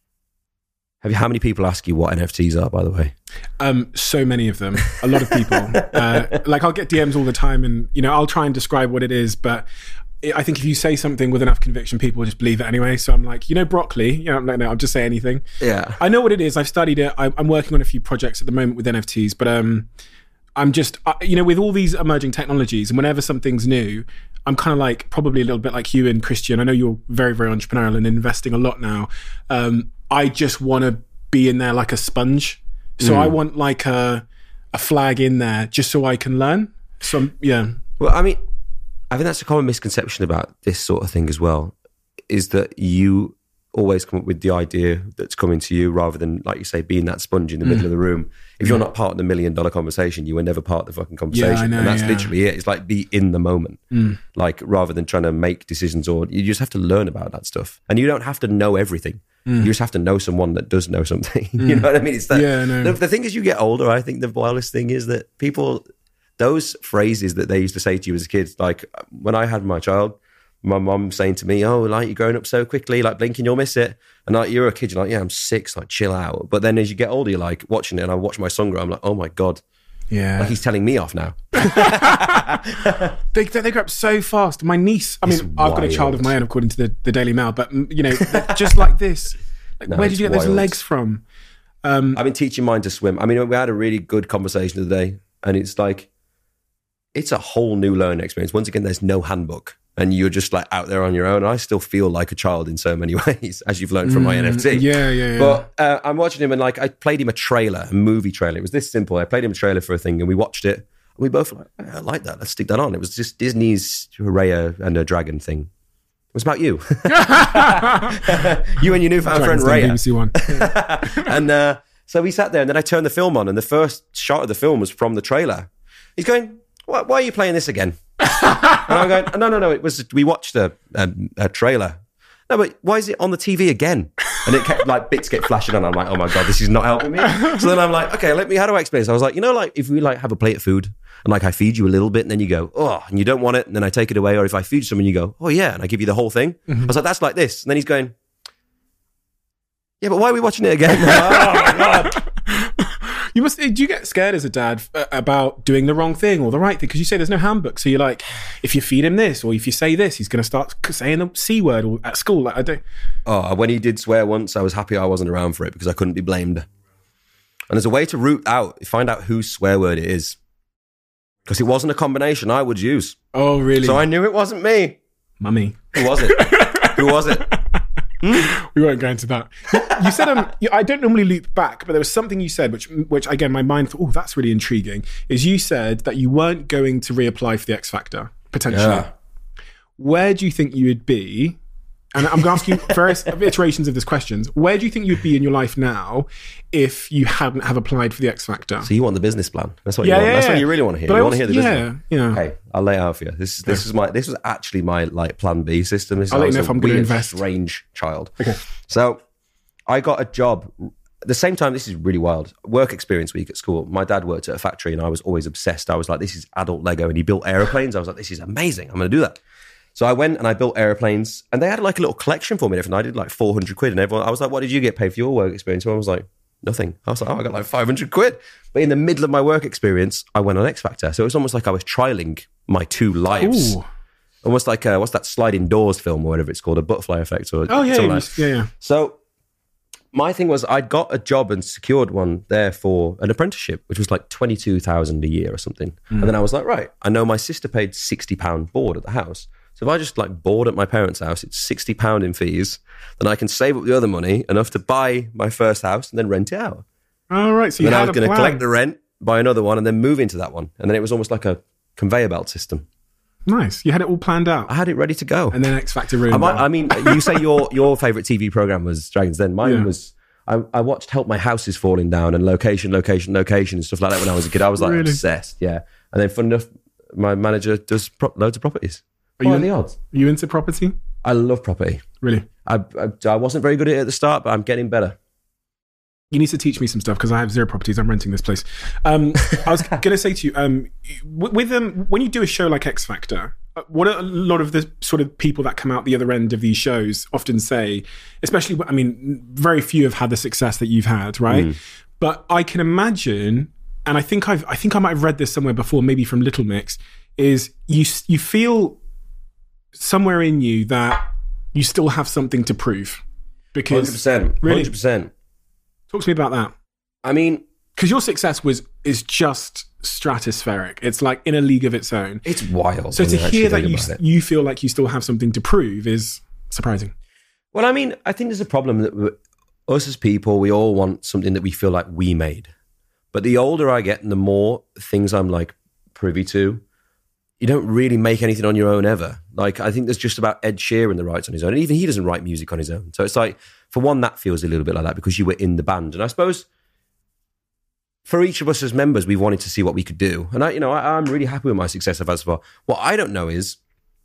how many people ask you what NFTs are, by the way?
So many of them. A lot of people. I'll get DMs all the time and, I'll try and describe what it is, but I think if you say something with enough conviction, people will just believe it anyway. So I'm like, broccoli. I'm like, no, I'll just say anything.
Yeah.
I know what it is. I've studied it. I'm working on a few projects at the moment with NFTs, but I'm just, with all these emerging technologies and whenever something's new, I'm kind of like probably a little bit like you and Christian. I know you're very, very entrepreneurial and investing a lot now. I just want to be in there like a sponge. So I want like a flag in there just so I can learn. So yeah.
Well, I mean, I think that's a common misconception about this sort of thing as well, is that you always come up with the idea that's coming to you rather than, like you say, being that sponge in the middle of the room. If you're not part of the $1 million conversation, you were never part of the fucking conversation.
Yeah, I know,
and that's literally it. It's like be in the moment, like rather than trying to make decisions, or you just have to learn about that stuff. And you don't have to know everything. You just have to know someone that does know something. You know what I mean? It's that.
Yeah, no.
The thing is, you get older, I think the wildest thing is that people, those phrases that they used to say to you as kids, like when I had my child, my mum saying to me, oh, like you're growing up so quickly, like blinking, you'll miss it. And like you're a kid, you're like, yeah, I'm 6, like chill out. But then as you get older, you're like watching it, and I watch my son grow, I'm like, oh my God.
Yeah.
Like he's telling me off now.
They grow up so fast. My niece, I've got a child of my own according to the Daily Mail, but just like this, like, where did you get those legs from?
I've been teaching mine to swim. I mean, we had a really good conversation today, and it's like, it's a whole new learning experience. Once again, there's no handbook. And you're just like out there on your own. I still feel like a child in so many ways, as you've learned from my NFT.
Yeah.
But I'm watching him, and like I played him a movie trailer. It was this simple. I played him a trailer for a thing, and we watched it. And we both were like, I like that. Let's stick that on. It was just Disney's Raya and a Dragon thing. It was about you. You and your newfound friend Raya.
BBC One.
And so we sat there, and then I turned the film on, and the first shot of the film was from the trailer. He's going, why are you playing this again? And I'm going, no, it was, we watched a trailer. No, but why is it on the TV again? And it kept like bits get flashing on. I'm like, oh my God, this is not helping me. So then I'm like, okay, how do I explain this? I was like, like if we like have a plate of food and like I feed you a little bit and then you go, oh, and you don't want it. And then I take it away. Or if I feed you something, you go, oh yeah. And I give you the whole thing. I was like, that's like this. And then he's going, yeah, but why are we watching it again? Oh my God.
Do you get scared as a dad about doing the wrong thing or the right thing? Because you say there's no handbook. So you're like, if you feed him this or if you say this, he's going to start saying the C word or at school. Like, I don't.
Oh, when he did swear once, I was happy I wasn't around for it because I couldn't be blamed. And there's a way to find out whose swear word it is. Because it wasn't a combination I would use.
Oh, really?
So I knew it wasn't me.
Mummy.
Who was it? Who was it?
We won't go into that. You said, I don't normally loop back, but there was something you said, which again, my mind thought, oh, that's really intriguing, is you said that you weren't going to reapply for the X Factor, potentially. Yeah. Where do you think you would be? And I'm going to ask you various iterations of this questions. Where do you think you'd be in your life now if you hadn't have applied for the X Factor?
So you want the business plan? That's what you want. That's what you really want to hear. You want to hear the business plan?
Yeah.
Okay, I'll lay it out for you. This was actually my like plan B system.
I'll let you know if I'm going to invest.
Strange child.
Okay.
So I got a job at the same time. This is really wild. Work experience week at school. My dad worked at a factory, and I was always obsessed. I was like, this is adult Lego, and he built airplanes. I was like, this is amazing. I'm going to do that. So I went and I built airplanes, and they had like a little collection for me. And everything. I did like 400 quid, and everyone, I was like, "What did you get paid for your work experience?" Everyone was like, "Nothing." I was like, "Oh, I got like 500 quid." But in the middle of my work experience, I went on X Factor. So it was almost like I was trialing my two lives.
Ooh.
Almost like what's that sliding doors film or whatever it's called, a butterfly effect or something like that.
Yeah.
So my thing was, I'd got a job and secured one there for an apprenticeship, which was like 22,000 a year or something. And then I was like, right, I know my sister paid £60 board at the house. So if I just like board at my parents' house, it's £60 in fees. Then I can save up the other money enough to buy my first house and then rent it out.
All right. So
And then I was going to collect the rent, buy another one, and then move into that one. And then it was almost like a conveyor belt system.
Nice. You had it all planned out.
I had it ready to go.
And then X Factor ruined it.
I mean, you say your favorite TV program was Dragons Den. Mine was, I watched Help My House Is Falling Down and Location and stuff like that when I was a kid. I was like obsessed, yeah. And then fun enough, my manager does loads of properties. What are the odds?
Are you into property?
I love property.
Really?
I wasn't very good at it at the start, but I'm getting better.
You need to teach me some stuff because I have 0 properties. I'm renting this place. I was going to say to you, when you do a show like X Factor, what a lot of the sort of people that come out the other end of these shows often say, especially, I mean, very few have had the success that you've had, right? But I can imagine, and I think I might have read this somewhere before, maybe from Little Mix, is you feel somewhere in you that you still have something to prove. Because
100%.
Really?
100%.
Talk to me about that.
I mean,
because your success is just stratospheric. It's like in a league of its own.
it's wild.
So
when
to
you actually
hear that
think about it.
you feel like you still have something to prove is surprising.
Well, I mean, I think there's a problem that us as people, we all want something that we feel like we made. But the older I get and the more things I'm like privy to, you don't really make anything on your own ever. Like, I think there's just about Ed Sheeran that writes on his own. And even he doesn't write music on his own. So it's like, for one, that feels a little bit like that because you were in the band. And I suppose for each of us as members, we wanted to see what we could do. And I'm really happy with my success I've had so far. What I don't know is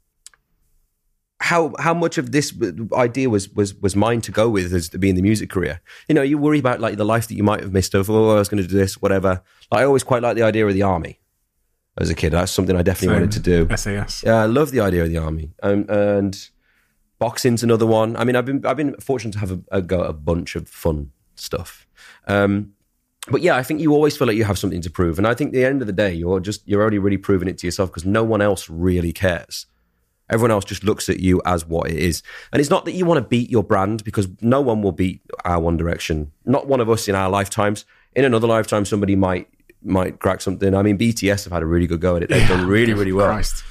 how much of this idea was mine to go with as to be in the music career. You worry about like the life that you might have missed of, I was going to do this, whatever. Like, I always quite liked the idea of the army as a kid. That's something I definitely wanted to do.
SAS.
Yeah, I love the idea of the army. And boxing's another one. I mean, I've been fortunate to have a go at a bunch of fun stuff. But yeah, I think you always feel like you have something to prove. And I think at the end of the day, you're only really proving it to yourself because no one else really cares. Everyone else just looks at you as what it is. And it's not that you want to beat your brand because no one will beat our One Direction. Not one of us in our lifetimes. In another lifetime, somebody might crack something. I mean, BTS have had a really good go at it. They've done really, really well.
Christ.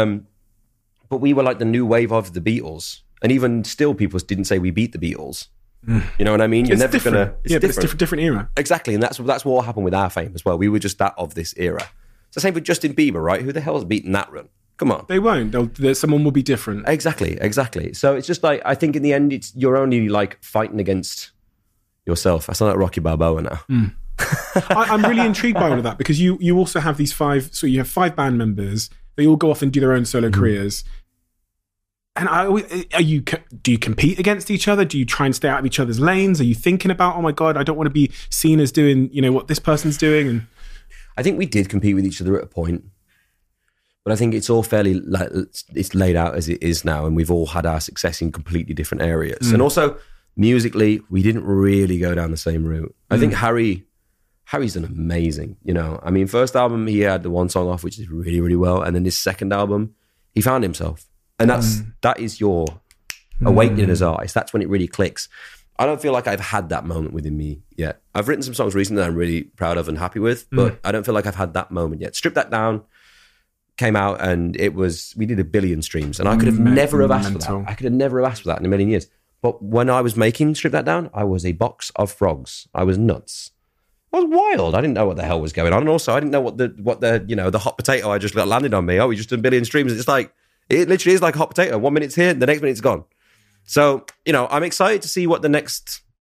But we were like the new wave of the Beatles. And even still, people didn't say we beat the Beatles. You know what I mean? You're never going to...
But it's a different era.
Exactly. And that's what happened with our fame as well. We were just that of this era. It's the same with Justin Bieber, right? Who the hell has beaten that run? Come on.
They won't. Someone will be different.
Exactly. So it's just like, I think in the end, you're only like fighting against yourself. I sound like Rocky Balboa now.
I'm really intrigued by all of that because you also have these 5, so you have 5 band members. They all go off and do their own solo careers. And do you compete against each other? Do you try and stay out of each other's lanes? Are you thinking about, oh my God, I don't want to be seen as doing, what this person's doing? And
I think we did compete with each other at a point. But I think it's all fairly, like, it's laid out as it is now. And we've all had our success in completely different areas. And also, musically, we didn't really go down the same route. I think Harry's done amazing, I mean, first album, he had the one song off, which is really, really well. And then his second album, he found himself. And that is your awakening as an artist. That's when it really clicks. I don't feel like I've had that moment within me yet. I've written some songs recently that I'm really proud of and happy with, but I don't feel like I've had that moment yet. Strip That Down came out and we did 1 billion streams, and I could have never have asked for that. I could have never have asked for that in a million years. But when I was making Strip That Down, I was a box of frogs. I was nuts. I was wild. I didn't know what the hell was going on. And also I didn't know what the hot potato I just got landed on me. Oh, we just did 1 billion streams. It's like, it literally is like a hot potato. 1 minute's here, the next minute's gone. So, I'm excited to see what the next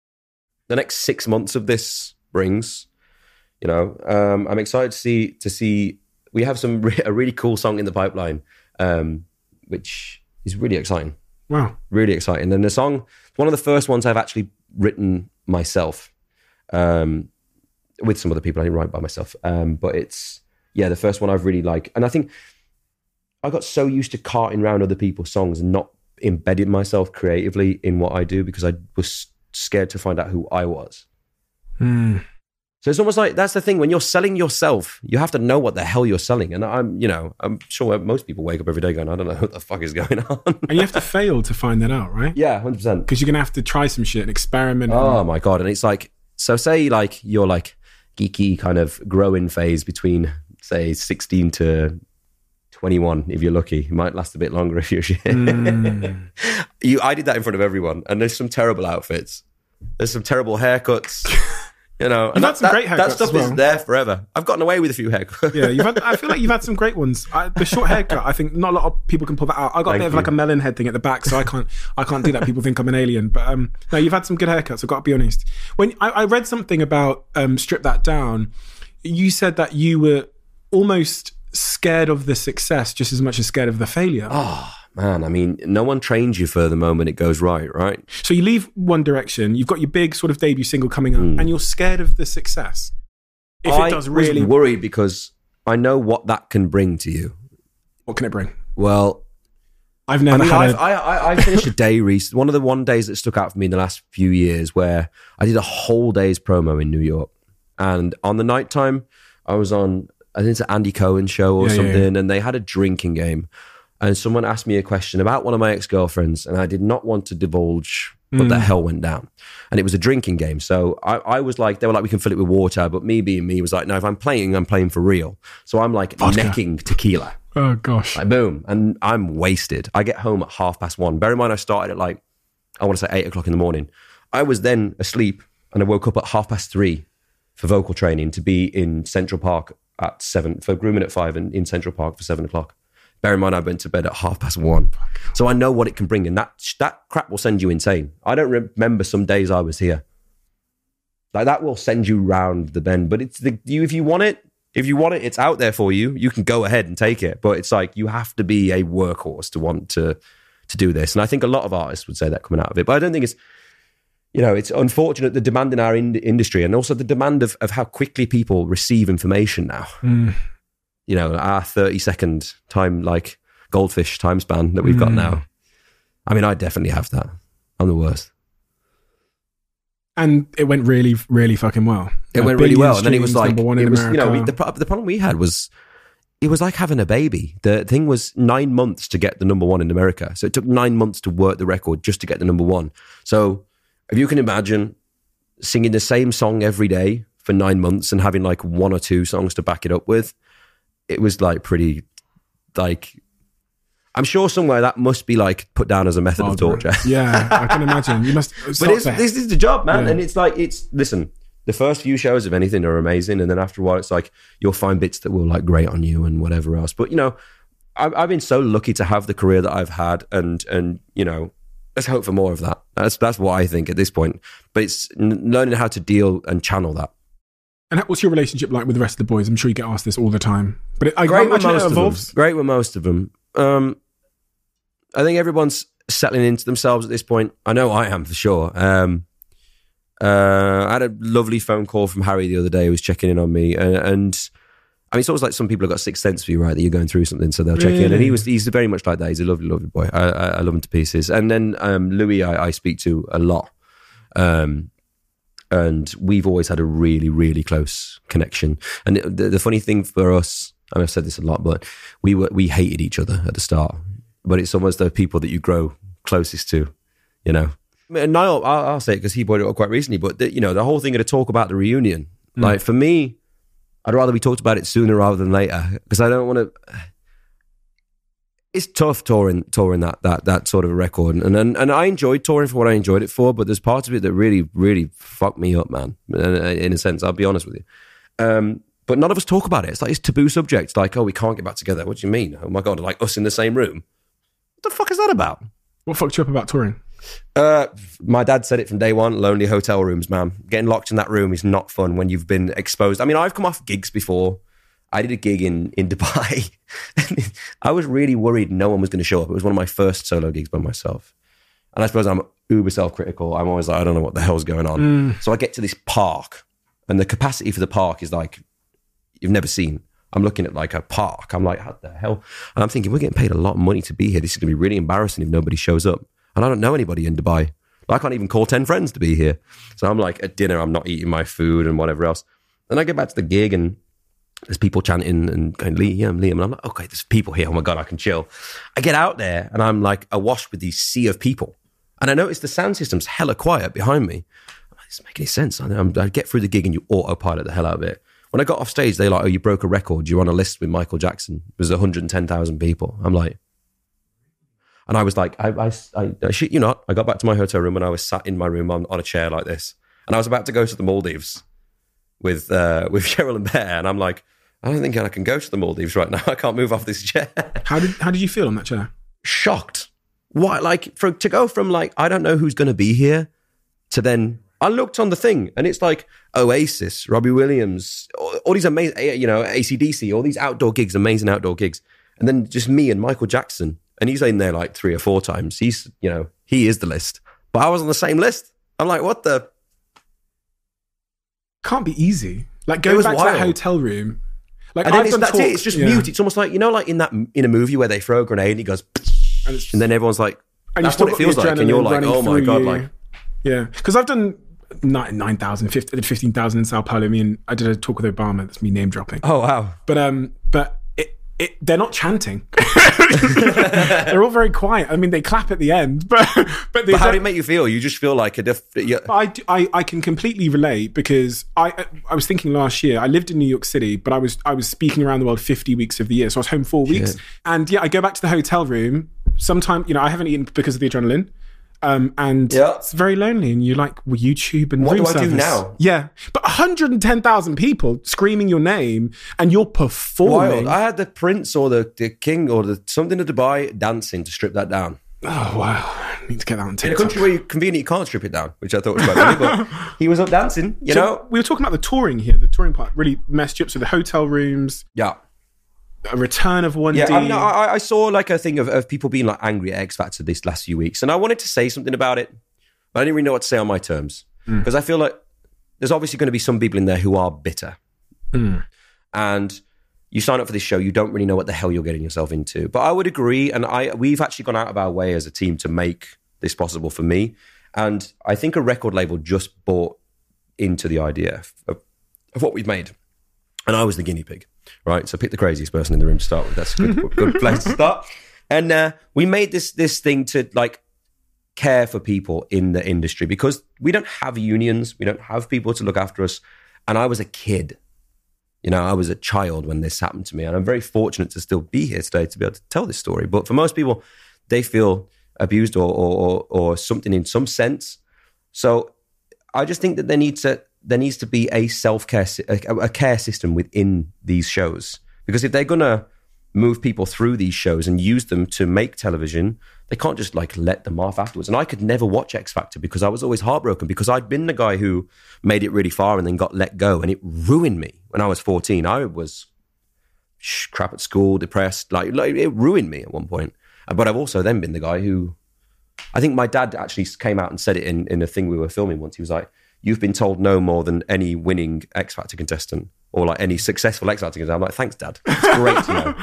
6 months of this brings. I'm excited to see. We have a really cool song in the pipeline, which is really exciting.
Wow,
really exciting. And the song, one of the first ones I've actually written myself, with some other people. I didn't write by myself, but it's the first one I've really liked. And I think I got so used to carting around other people's songs and not embedding myself creatively in what I do because I was scared to find out who I was. So it's almost like, that's the thing, when you're selling yourself, you have to know what the hell you're selling. And I'm sure most people wake up every day going, I don't know what the fuck is going on.
And you have to fail to find that out, right?
Yeah, 100%.
Because you're going to have to try some shit and experiment.
Oh my God. And it's like, so say like you're like geeky kind of growing phase between say 16 to 21, if you're lucky. It might last a bit longer if you're shit. I did that in front of everyone. And there's some terrible outfits. There's some terrible haircuts. You know, and
had some great haircuts
that stuff
as well.
is there forever. I've gotten away with a few haircuts.
Yeah, I feel like you've had some great ones. The short haircut, I think not a lot of people can pull that out. I got a bit of like a melon head thing at the back, so I can't do that. People think I'm an alien. But no, you've had some good haircuts. I've got to be honest. When I read something about Strip That Down, you said that you were almost scared of the success just as much as scared of the failure.
Oh, man. I mean, no one trains you for the moment it goes right?
So you leave One Direction, you've got your big sort of debut single coming up, and you're scared of the success. If it does really...
I was worried because I know what that can bring to you.
What can it bring?
Well,
I
finished a day recently. One of the days that stuck out for me in the last few years where I did a whole day's promo in New York. And on the nighttime, I was on, I think it's an Andy Cohen show or something, and they had a drinking game. And someone asked me a question about one of my ex-girlfriends, and I did not want to divulge what the hell went down. And it was a drinking game. So I was like, they were like, we can fill it with water. But me being me was like, no, if I'm playing for real. So I'm like necking tequila.
Oh, gosh.
Like, boom. And I'm wasted. I get home at 1:30. Bear in mind, I started at like, I want to say 8 o'clock in the morning. I was then asleep and I woke up at 3:30 for vocal training to be in Central Park at 7, for grooming at 5 and in Central Park for 7 o'clock. Bear in mind, I went to bed at 1:30. So I know what it can bring. And that crap will send you insane. I don't remember some days I was here. Like, that will send you round the bend. But it's if you want it, it's out there for you. You can go ahead and take it. But it's like, you have to be a workhorse to want to do this. And I think a lot of artists would say that coming out of it. But I don't think it's, it's unfortunate, the demand in our industry, and also the demand of how quickly people receive information now. Our 30-second time, like goldfish time span that we've got now. I mean, I definitely have that. I'm the worst.
And it went really, really fucking well.
It went really well. And then it was like,
the
the problem we had was, it was like having a baby. The thing was 9 months to get the number one in America. So it took 9 months to work the record just to get the number one. So if you can imagine singing the same song every day for 9 months and having like 1 or 2 songs to back it up with, it was like pretty, like, I'm sure somewhere that must be like put down as a method of torture.
Yeah, I can imagine. You must.
But this is the job, man. Yeah. And it's like, listen, the first few shows of anything are amazing. And then after a while, it's like, you'll find bits that will like grate on you and whatever else. But, I've been so lucky to have the career that I've had. And let's hope for more of that. That's what I think at this point. But it's learning how to deal and channel that.
And what's your relationship like with the rest of the boys? I'm sure you get asked this all the time. But
Great with most of them. I think everyone's settling into themselves at this point. I know I am for sure. I had a lovely phone call from Harry the other day who was checking in on me. And I mean, it's always like some people have got sixth sense for you, right? That you're going through something, so they'll check in. And he's very much like that. He's a lovely, lovely boy. I love him to pieces. And then Louis, I speak to a lot. And we've always had a really, really close connection. And the funny thing for us, and I've said this a lot, but we hated each other at the start. But it's almost the people that you grow closest to, And Niall, I'll say it because he brought it up quite recently, but the whole thing of the talk about the reunion, like for me, I'd rather we talked about it sooner rather than later, because I don't want to. It's tough touring that sort of a record, and I enjoyed touring for what I enjoyed it for, but there's parts of it that really, really fucked me up, man. In a sense, I'll be honest with you. But none of us talk about it. It's like it's taboo subject. Like, oh, we can't get back together. What do you mean? Oh my God, like us in the same room. What the fuck is that about?
What fucked you up about touring?
My dad said it from day one, lonely hotel rooms, man. Getting locked in that room is not fun when you've been exposed. I mean, I've come off gigs before. I did a gig in Dubai. I was really worried no one was going to show up. It was one of my first solo gigs by myself. And I suppose I'm uber self-critical. I'm always like, I don't know what the hell's going on. So I get to this park, and the capacity for the park is like, you've never seen. I'm looking at like a park. I'm like, how the hell? And I'm thinking, we're getting paid a lot of money to be here. This is going to be really embarrassing if nobody shows up. And I don't know anybody in Dubai. I can't even call 10 friends to be here. So I'm like, at dinner, I'm not eating my food and whatever else. Then I get back to the gig and there's people chanting and going, Liam. And I'm like, okay, there's people here. Oh my God, I can chill. I get out there and I'm like awash with these sea of people. And I notice the sound system's hella quiet behind me. I'm like, this doesn't make any sense. I get through the gig and you autopilot the hell out of it. When I got off stage, they're like, oh, you broke a record. You're on a list with Michael Jackson. It was 110,000 people. I'm like, and I was like, I shit you not. I got back to my hotel room and I was sat in my room on a chair like this. And I was about to go to the Maldives with Cheryl and Bear. And I'm like, I don't think I can go to the Maldives right now. I can't move off this chair.
How did you feel on that chair?
Shocked. Why? Like, to go from like, I don't know who's going to be here to then... I looked on the thing and it's like Oasis, Robbie Williams, all these amazing, AC/DC, all these outdoor gigs, amazing outdoor gigs. And then just me and Michael Jackson. And he's in there like 3 or 4 times. He's, he is the list. But I was on the same list. I'm like, what the?
Can't be easy. Like going back
wild.
to that hotel room. Like,
and then that's it. It's just mute. It's almost like, like in a movie where they throw a grenade and he goes, and then everyone's like, that's what it feels like. And you're like, oh my God. Like,
yeah. Because I've done 9,000, 15,000 in Sao Paulo. I did a talk with Obama. That's me name dropping.
Oh, wow.
But they're not chanting. They're all very quiet. I mean, they clap at the end, but
how did it make you feel? You just feel like
I can completely relate because I was thinking last year, I lived in New York City, but I was speaking around the world 50 weeks of the year. So I was home 4 weeks.
Shit.
And I go back to the hotel room. Sometimes, I haven't eaten because of the adrenaline. And it's very lonely, and you like YouTube and
what
room
do
service.
I do now?
Yeah, but 110,000 people screaming your name, and you're performing.
Wild. I had the prince or the king or something in Dubai dancing to strip that down.
Oh wow! I need to get that on TikTok.
In a country where you conveniently can't strip it down, which I thought was quite funny, but he was up dancing. You know,
we were talking about the touring here. The touring part really messed you up. So the hotel rooms.
Yeah.
A return of 1D.
Yeah, I saw like a thing of people being like angry at X Factor this last few weeks, and I wanted to say something about it, but I didn't really know what to say on my terms because I feel like there's obviously going to be some people in there who are bitter, and you sign up for this show, you don't really know what the hell you're getting yourself into. But I would agree, and we've actually gone out of our way as a team to make this possible for me, and I think a record label just bought into the idea of what we've made, and I was the guinea pig. Right, so pick the craziest person in the room to start with. That's a good place to start. And we made this thing to like care for people in the industry because we don't have unions, we don't have people to look after us. And I was a kid, I was a child when this happened to me, and I'm very fortunate to still be here today to be able to tell this story. But for most people, they feel abused or something in some sense. So I just think that there needs to be a self-care, a care system within these shows. Because if they're going to move people through these shows and use them to make television, they can't just like let them off afterwards. And I could never watch X Factor because I was always heartbroken because I'd been the guy who made it really far and then got let go. And it ruined me when I was 14. I was crap at school, depressed. Like it ruined me at one point. But I've also then been the guy who, I think my dad actually came out and said it in a thing we were filming once. He was like, you've been told no more than any winning X Factor contestant or like any successful X Factor contestant. I'm like, thanks, Dad. It's great to know.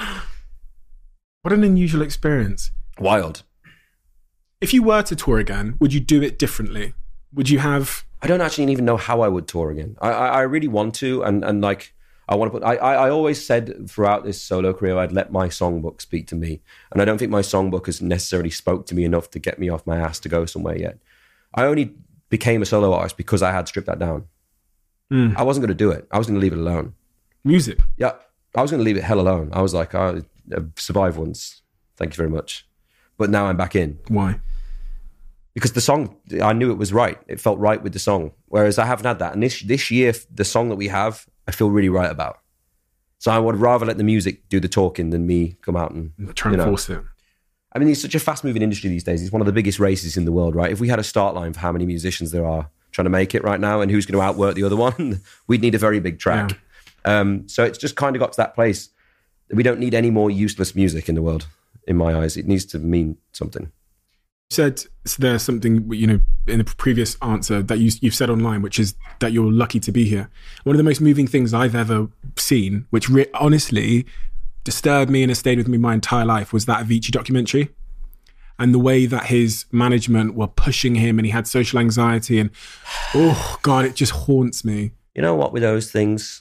What an unusual experience.
Wild.
If you were to tour again, would you do it differently? Would you have...
I don't actually even know how I would tour again. I really want to. And like, I want to put... I always said throughout this solo career, I'd let my songbook speak to me. And I don't think my songbook has necessarily spoke to me enough to get me off my ass to go somewhere yet. I only became a solo artist because I had stripped that down. I wasn't going to do it. I was going to leave it alone.
Music?
Yeah. I was going to leave it hell alone. I was like, I survived once. Thank you very much. But now I'm back in.
Why?
Because the song, I knew it was right. It felt right with the song. Whereas I haven't had that. And this year, the song that we have, I feel really right about. So I would rather let the music do the talking than me come out and
try and force it.
I mean, it's such a fast-moving industry these days. It's one of the biggest races in the world, right? If we had a start line for how many musicians there are trying to make it right now and who's going to outwork the other one, we'd need a very big track. Yeah. So it's just kind of got to that place that we don't need any more useless music in the world, in my eyes. It needs to mean something.
Said there's something, you know, in the previous answer that you've said online, which is that you're lucky to be here. One of the most moving things I've ever seen, which honestly disturbed me and has stayed with me my entire life, was that Avicii documentary. And the way that his management were pushing him, and he had social anxiety, and oh God, it just haunts me.
You know what, with those things,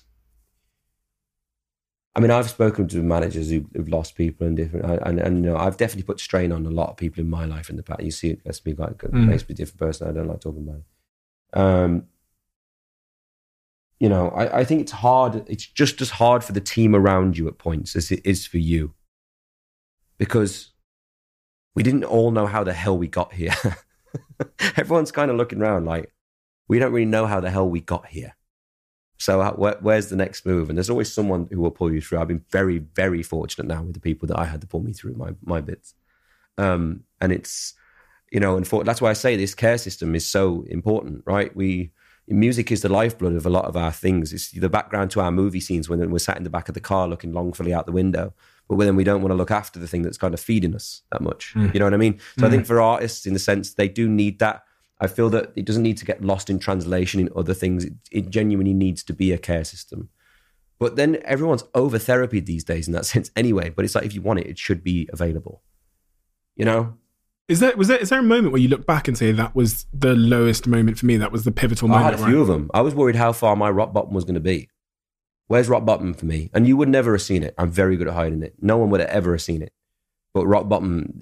I mean, I've spoken to managers who've lost people and different, and you know, I've definitely put strain on a lot of people in my life in the past. You see it as me like makes me a different person. I don't like talking about it. You know, I think it's hard. It's just as hard for the team around you at points as it is for you, because we didn't all know how the hell we got here. Everyone's kind of looking around like, we don't really know how the hell we got here. So where's the next move? And there's always someone who will pull you through. I've been very, very fortunate now with the people that I had to pull me through my bits. And it's, you know, and that's why I say this care system is so important, right? Music is the lifeblood of a lot of our things. It's the background to our movie scenes when we're sat in the back of the car looking longfully out the window. But then we don't want to look after the thing that's kind of feeding us that much. You know what I mean? So I think for artists, in the sense, they do need that. I feel that it doesn't need to get lost in translation in other things. It genuinely needs to be a care system. But then everyone's over therapied these days in that sense anyway. But it's like, if you want it, it should be available. You know?
Is there a moment where you look back and say that was the lowest moment for me? That was the pivotal moment?
I had a few of them. I was worried how far my rock bottom was going to be. Where's rock bottom for me? And you would never have seen it. I'm very good at hiding it. No one would have ever have seen it. But rock bottom,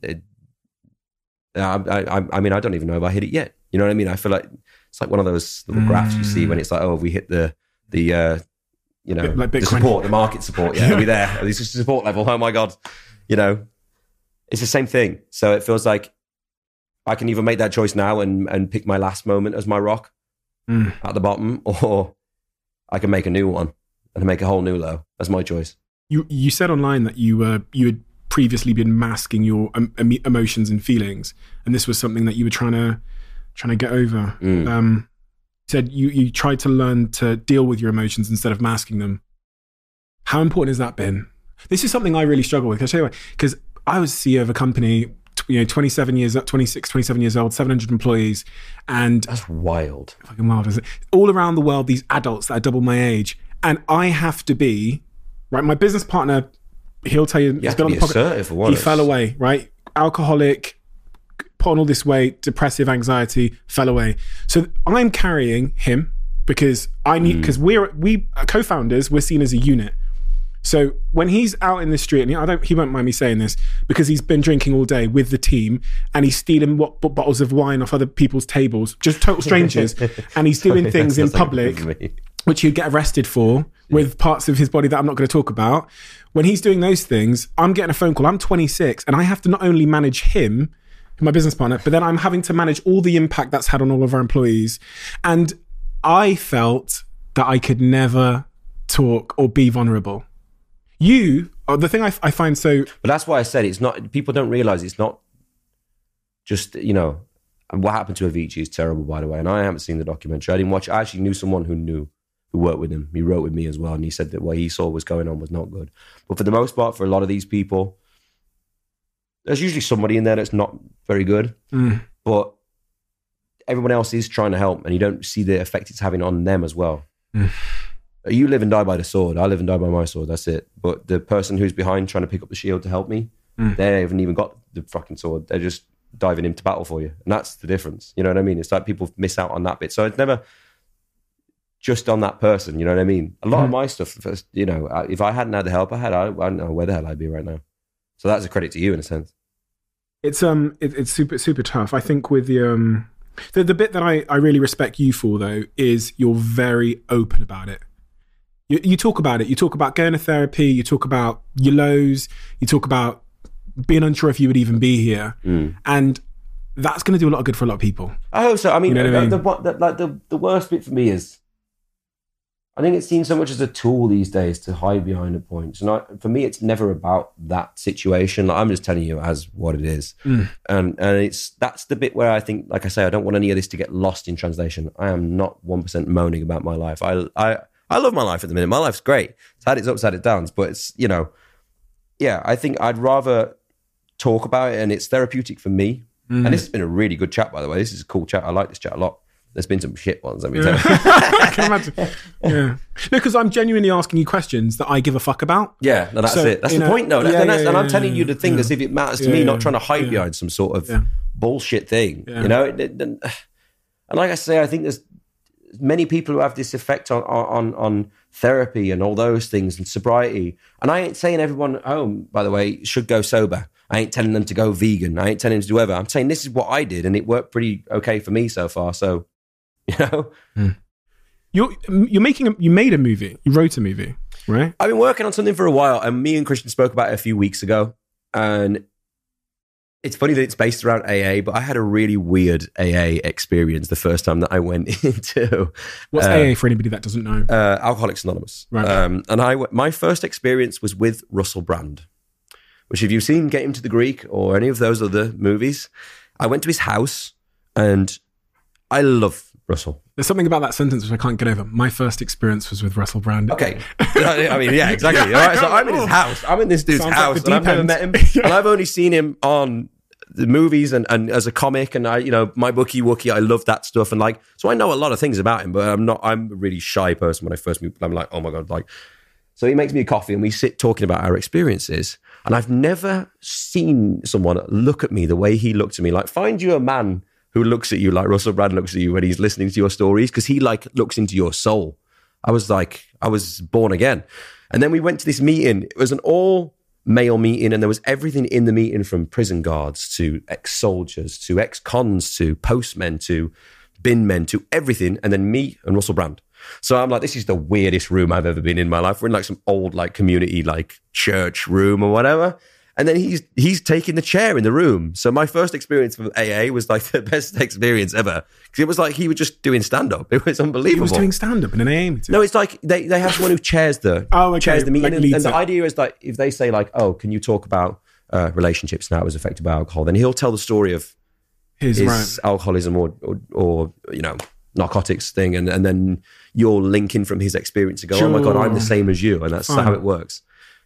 I mean, I don't even know if I hit it yet. You know what I mean? I feel like it's like one of those little graphs you see when it's like, oh, have we hit the you know, like the support, the market support? Yeah, are we there? This is the support level. Oh my God. You know, it's the same thing. So it feels like I can either make that choice now and pick my last moment as my rock at the bottom, or I can make a new one and make a whole new low. That's my choice.
You said online that you had previously been masking your emotions and feelings, and this was something that you were trying to get over. Said you tried to learn to deal with your emotions instead of masking them. How important has that been? This is something I really struggle with. I'll tell you why. Because I was CEO of a company, 27 years old, 700 employees, and
that's wild.
Fucking wild, isn't it? All around the world, these adults that are double my age, and I have to be right. My business partner, he'll tell you,
he's been on the podcast.
He fell away, right? Alcoholic, put on all this weight, depressive, anxiety, fell away. So I'm carrying him because I need, because we co-founders, we're seen as a unit. So when he's out in the street, and he won't mind me saying this, because he's been drinking all day with the team, and he's stealing bottles of wine off other people's tables, just total strangers, and he's doing things in public, which he'd get arrested for, with parts of his body that I'm not going to talk about. When he's doing those things, I'm getting a phone call. I'm 26, and I have to not only manage him, my business partner, but then I'm having to manage all the impact that's had on all of our employees. And I felt that I could never talk or be vulnerable. The thing I find so...
But that's why I said it's not... People don't realise it's not just, what happened to Avicii is terrible, by the way. And I haven't seen the documentary. I didn't watch... I actually knew someone who worked with him. He wrote with me as well. And he said that what he saw was going on was not good. But for the most part, for a lot of these people, there's usually somebody in there that's not very good. But everyone else is trying to help, and you don't see the effect it's having on them as well. You live and die by the sword. I live and die by my sword. That's it. But the person who's behind trying to pick up the shield to help me, they haven't even got the fucking sword. They're just diving into battle for you. And that's the difference. You know what I mean? It's like people miss out on that bit. So it's never just on that person. You know what I mean? A lot of my stuff, if I hadn't had the help I had, I don't know where the hell I'd be right now. So that's a credit to you in a sense.
It's super, super tough. I think with the bit that I really respect you for, though, is you're very open about it. You talk about it. You talk about going to therapy. You talk about your lows. You talk about being unsure if you would even be here. And that's going to do a lot of good for a lot of people.
I hope so. I mean,
the
the worst bit for me is, I think it's seen so much as a tool these days to hide behind the points. And for me, it's never about that situation. Like, I'm just telling you as what it is. And that's the bit where I think, like I say, I don't want any of this to get lost in translation. I am not 1% moaning about my life. I love my life at the minute. My life's great. It's had its ups, had its downs, but it's, I think I'd rather talk about it, and it's therapeutic for me. And this has been a really good chat, by the way. This is a cool chat. I like this chat a lot. There's been some shit ones, let me tell you.
I can imagine. Yeah. No, because I'm genuinely asking you questions that I give a fuck about.
Yeah, no, that's it. That's the point, though. And I'm telling you the thing as if it matters to me, not trying to hide behind some sort of bullshit thing. You know? And like I say, I think there's many people who have this effect on therapy and all those things and sobriety. And I ain't saying everyone at home, by the way, should go sober. I ain't telling them to go vegan. I ain't telling them to do whatever. I'm saying this is what I did and it worked pretty okay for me so far. So, you know.
You made a movie. You wrote a movie, right?
I've been working on something for a while and me and Christian spoke about it a few weeks ago. And it's funny that it's based around AA, but I had a really weird AA experience the first time that I went into.
What's AA for anybody that doesn't know?
Alcoholics Anonymous. Right. And my first experience was with Russell Brand, which if you've seen Get Him to the Greek or any of those other movies, I went to his house and I love Russell.
There's something about that sentence which I can't get over. My first experience was with Russell Brand.
Okay. I mean, yeah, exactly. All right. So I'm in his house. I'm in this dude's house.
Like
and I've never met him. And I've only seen him on the movies and as a comic. And My Bookie Wookie, I love that stuff. And so I know a lot of things about him, but I'm a really shy person when I first meet. I'm like, oh my God. So he makes me a coffee and we sit talking about our experiences. And I've never seen someone look at me the way he looked at me. Like, find you a man who looks at you like Russell Brand looks at you when he's listening to your stories, because he looks into your soul. I was born again. And then we went to this meeting. It was an all-male meeting, and there was everything in the meeting from prison guards to ex-soldiers to ex-cons to postmen to bin men to everything, and then me and Russell Brand. So I'm like, this is the weirdest room I've ever been in my life. We're in some old community church room or whatever. And then he's taking the chair in the room. So my first experience with AA was the best experience ever. Because it was he was just doing stand-up. It was unbelievable. He
was doing stand-up in an AA meeting?
No, it's they have someone who chairs the meeting. And the idea is if they say oh, can you talk about relationships now as affected by alcohol? Then he'll tell the story of his alcoholism or narcotics thing. And then you'll link in from his experience and go, oh my God, I'm the same as you. And that's how it works.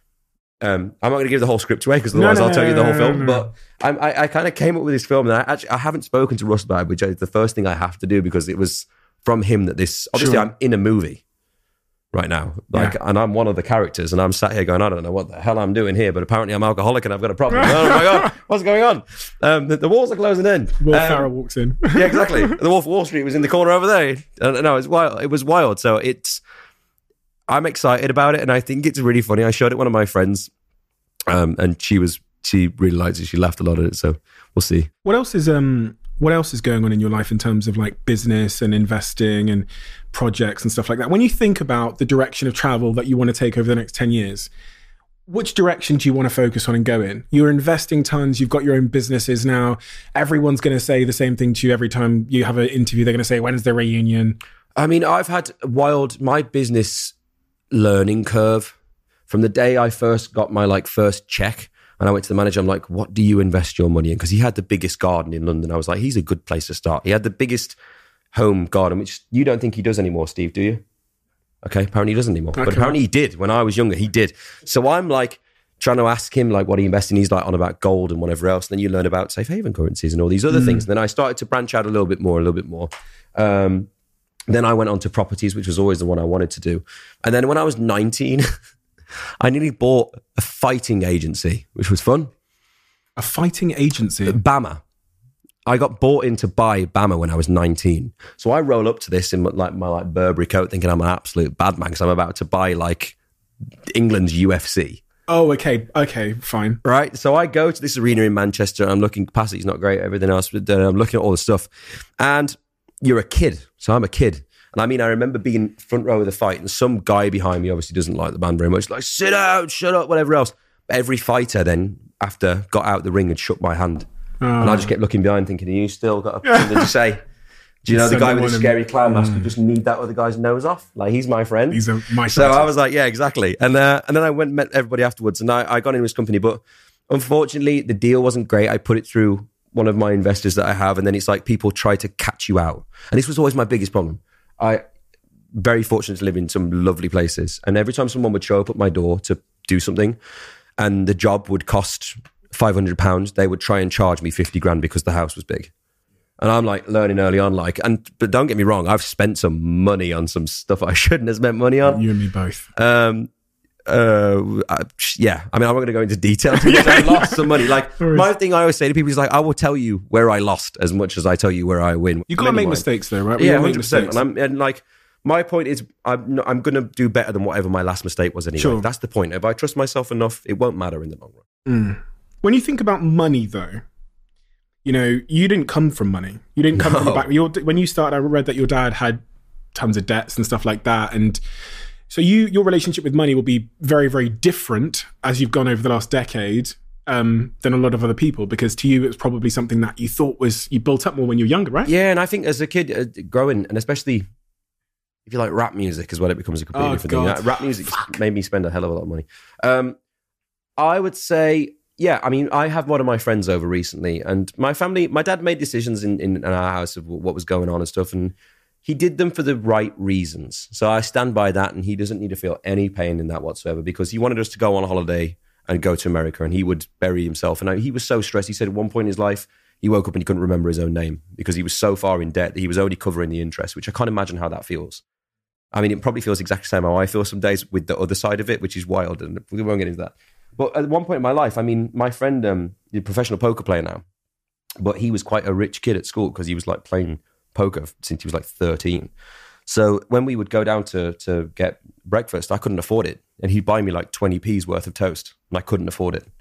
I'm not going to give the whole script away because otherwise I'll tell you the whole film. But I kind of came up with this film, and I haven't spoken to Russ about it, which is the first thing I have to do because it was from him that this. Obviously, I'm in a movie right now, and I'm one of the characters, and I'm sat here going, I don't know what the hell I'm doing here, but apparently I'm alcoholic and I've got a problem. Oh my God, what's going on? The walls are closing in.
Will Ferrell walks in.
Yeah, exactly. The Wolf of Wall Street was in the corner over there. No, it's wild. It was wild. So I'm excited about it, and I think it's really funny. I showed it one of my friends, and she really liked it. She laughed a lot at it, so we'll see. What else is
going on in your life in terms of business and investing and projects and stuff like that? When you think about the direction of travel that you want to take over the next 10 years, which direction do you want to focus on and go in? You're investing tons. You've got your own businesses now. Everyone's going to say the same thing to you every time you have an interview. They're going to say, when's the reunion?
I mean, I've had my business learning curve from the day I first got my first check, and I went to the manager. I'm like, what do you invest your money in? Because he had the biggest garden in London. I was like, he's a good place to start. He had the biggest home garden, which you don't think he does anymore, Steve, do you? Okay, apparently he doesn't anymore. Okay. But apparently he did. When I was younger, he did. So I'm trying to ask him what he invests in. He's on about gold and whatever else. And then you learn about safe haven currencies and all these other things. And then I started to branch out a little bit more. Then I went on to properties, which was always the one I wanted to do. And then when I was 19, I nearly bought a fighting agency, which was fun.
A fighting agency?
BAMA. I got bought in to buy BAMA when I was 19. So I roll up to this in my Burberry coat thinking I'm an absolute bad man because I'm about to buy England's UFC.
Oh, okay, fine.
Right? So I go to this arena in Manchester. I'm looking, capacity's not great, everything else. But I'm looking at all the stuff. And you're a kid. So I'm a kid. And I mean, I remember being front row of the fight and some guy behind me obviously doesn't like the band very much. Sit down, shut up, whatever else. Every fighter then, after got out the ring, had shook my hand. And I just kept looking behind thinking, you still got something to say? Do you know the guy with the scary clown mask who just need that other guy's nose off? He's my friend.
He's my
So I was like, yeah, exactly. And then I went and met everybody afterwards and I got into his company. But unfortunately, the deal wasn't great. I put it through one of my investors that I have, and then it's people try to catch you out. And this was always my biggest problem. I very fortunate to live in some lovely places. And every time someone would show up at my door to do something and the job would cost £500, they would try and charge me 50 grand because the house was big. And I'm like learning early on, but don't get me wrong, I've spent some money on some stuff I shouldn't have spent money on.
You and me both.
Yeah, I mean, I'm not going to go into detail because I lost some money. Like, my thing I always say to people is like, I will tell you where I lost as much as I tell you where I win.
You got to make mistakes though, right? We
Yeah,
all make
100%.
mistakes.
And like, my point is, I'm going to do better than whatever my last mistake was anyway.
Sure.
That's the point. If I trust myself enough, it won't matter in the long run.
When you think about money though, you know, you didn't come from money. You didn't come from the back. When you started, I read that your dad had tons of debts and stuff like that. And so your relationship with money will be very, very different as you've gone over the last decade than a lot of other people, because to you, it's probably something that you thought you built up more when you were younger, right?
Yeah, and I think as a kid growing, and especially if you like rap music as well, it becomes a completely different thing. Rap music made me spend a hell of a lot of money. I would say, yeah, I mean, I have one of my friends over recently, and my dad made decisions in our house of what was going on and stuff, and he did them for the right reasons. So I stand by that, and he doesn't need to feel any pain in that whatsoever, because he wanted us to go on holiday and go to America, and he would bury himself. And he was so stressed. He said at one point in his life, he woke up and he couldn't remember his own name because he was so far in debt that he was only covering the interest, which I can't imagine how that feels. I mean, it probably feels exactly the same how I feel some days with the other side of it, which is wild, and we won't get into that. But at one point in my life, I mean, my friend, he's a professional poker player now, but he was quite a rich kid at school because he was like playing poker since he was like 13. So when we would go down to get breakfast, I couldn't afford it. And he'd buy me like 20p's worth of toast, and I couldn't afford it.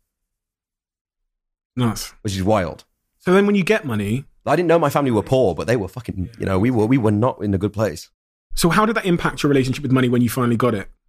Nice.
Which is wild.
So then when you get money...
I didn't know my family were poor, but they were fucking, you know, we were not in a good place.
So how did that impact your relationship with money when you finally got it?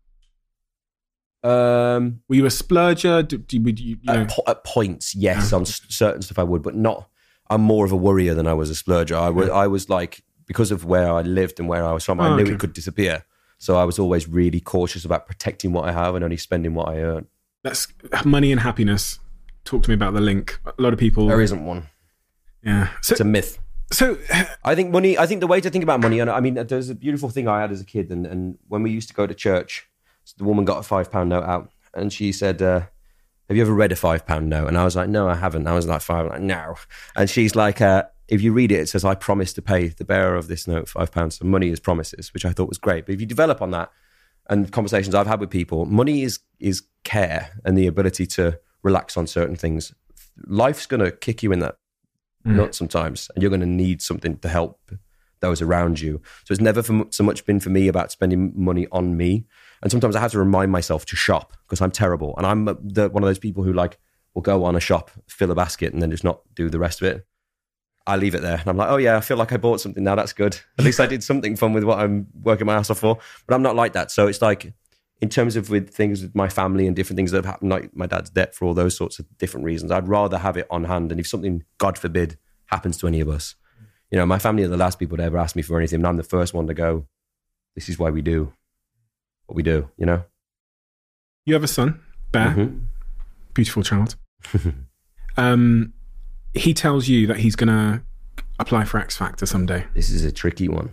Were you a splurger?
At points, yes. On certain stuff I would, but not. I'm more of a worrier than I was a splurger. I was like, because of where I lived and where I was from, I knew it could disappear. So I was always really cautious about protecting what I have and only spending what I earn. That's
money and happiness. Talk to me about the link. A lot of people...
There isn't one.
Yeah.
It's a myth.
So
I think the way to think about money, and I mean, there's a beautiful thing I had as a kid, and when we used to go to church, the woman got a £5 note out, and she said, have you ever read a £5 note? And I was like, no, I haven't. I was like, no. And she's like, if you read it, it says, I promise to pay the bearer of this note £5. So money is promises, which I thought was great. But if you develop on that, and conversations I've had with people, money is care and the ability to relax on certain things. Life's going to kick you in that nut sometimes, and you're going to need something to help those around you. So it's never so much been for me about spending money on me. And sometimes I have to remind myself to shop because I'm terrible. And I'm one of those people who like will go on a shop, fill a basket, and then just not do the rest of it. I leave it there. And I'm like, oh yeah, I feel like I bought something now. That's good. At least I did something fun with what I'm working my ass off for. But I'm not like that. So it's like, in terms of with things with my family and different things that have happened, like my dad's debt for all those sorts of different reasons, I'd rather have it on hand. And if something, God forbid, happens to any of us, you know, my family are the last people to ever ask me for anything. And I'm the first one to go, this is why we do what we do, you know?
You have a son, Bear, beautiful child. He tells you that he's going to apply for X Factor someday.
This is a tricky one.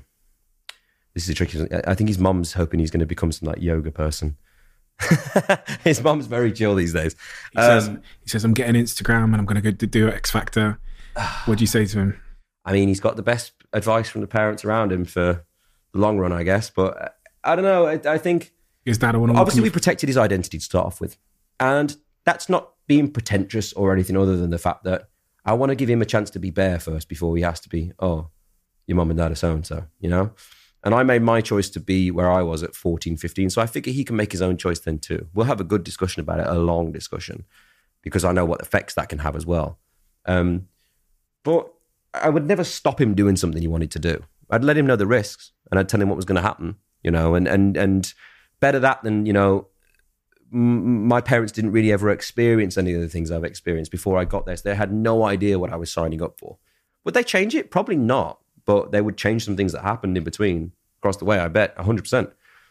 I think his mum's hoping he's going to become some like yoga person. His mum's very chill these days.
He says, I'm getting Instagram and I'm going to go do X Factor. What do you say to him?
I mean, he's got the best advice from the parents around him for the long run, I guess. But I don't know. I think
his dad
obviously we protected his identity to start off with. And that's not being pretentious or anything other than the fact that I want to give him a chance to be Bear first before he has to be, oh, your mum and dad are so-and-so, you know? And I made my choice to be where I was at 14, 15. So I figure he can make his own choice then too. We'll have a good discussion about it, a long discussion, because I know what effects that can have as well. But I would never stop him doing something he wanted to do. I'd let him know the risks and I'd tell him what was going to happen, you know, and better that than, you know, my parents didn't really ever experience any of the things I've experienced before I got there. So they had no idea what I was signing up for. Would they change it? Probably not. But they would change some things that happened in between across the way, I bet, 100%.
So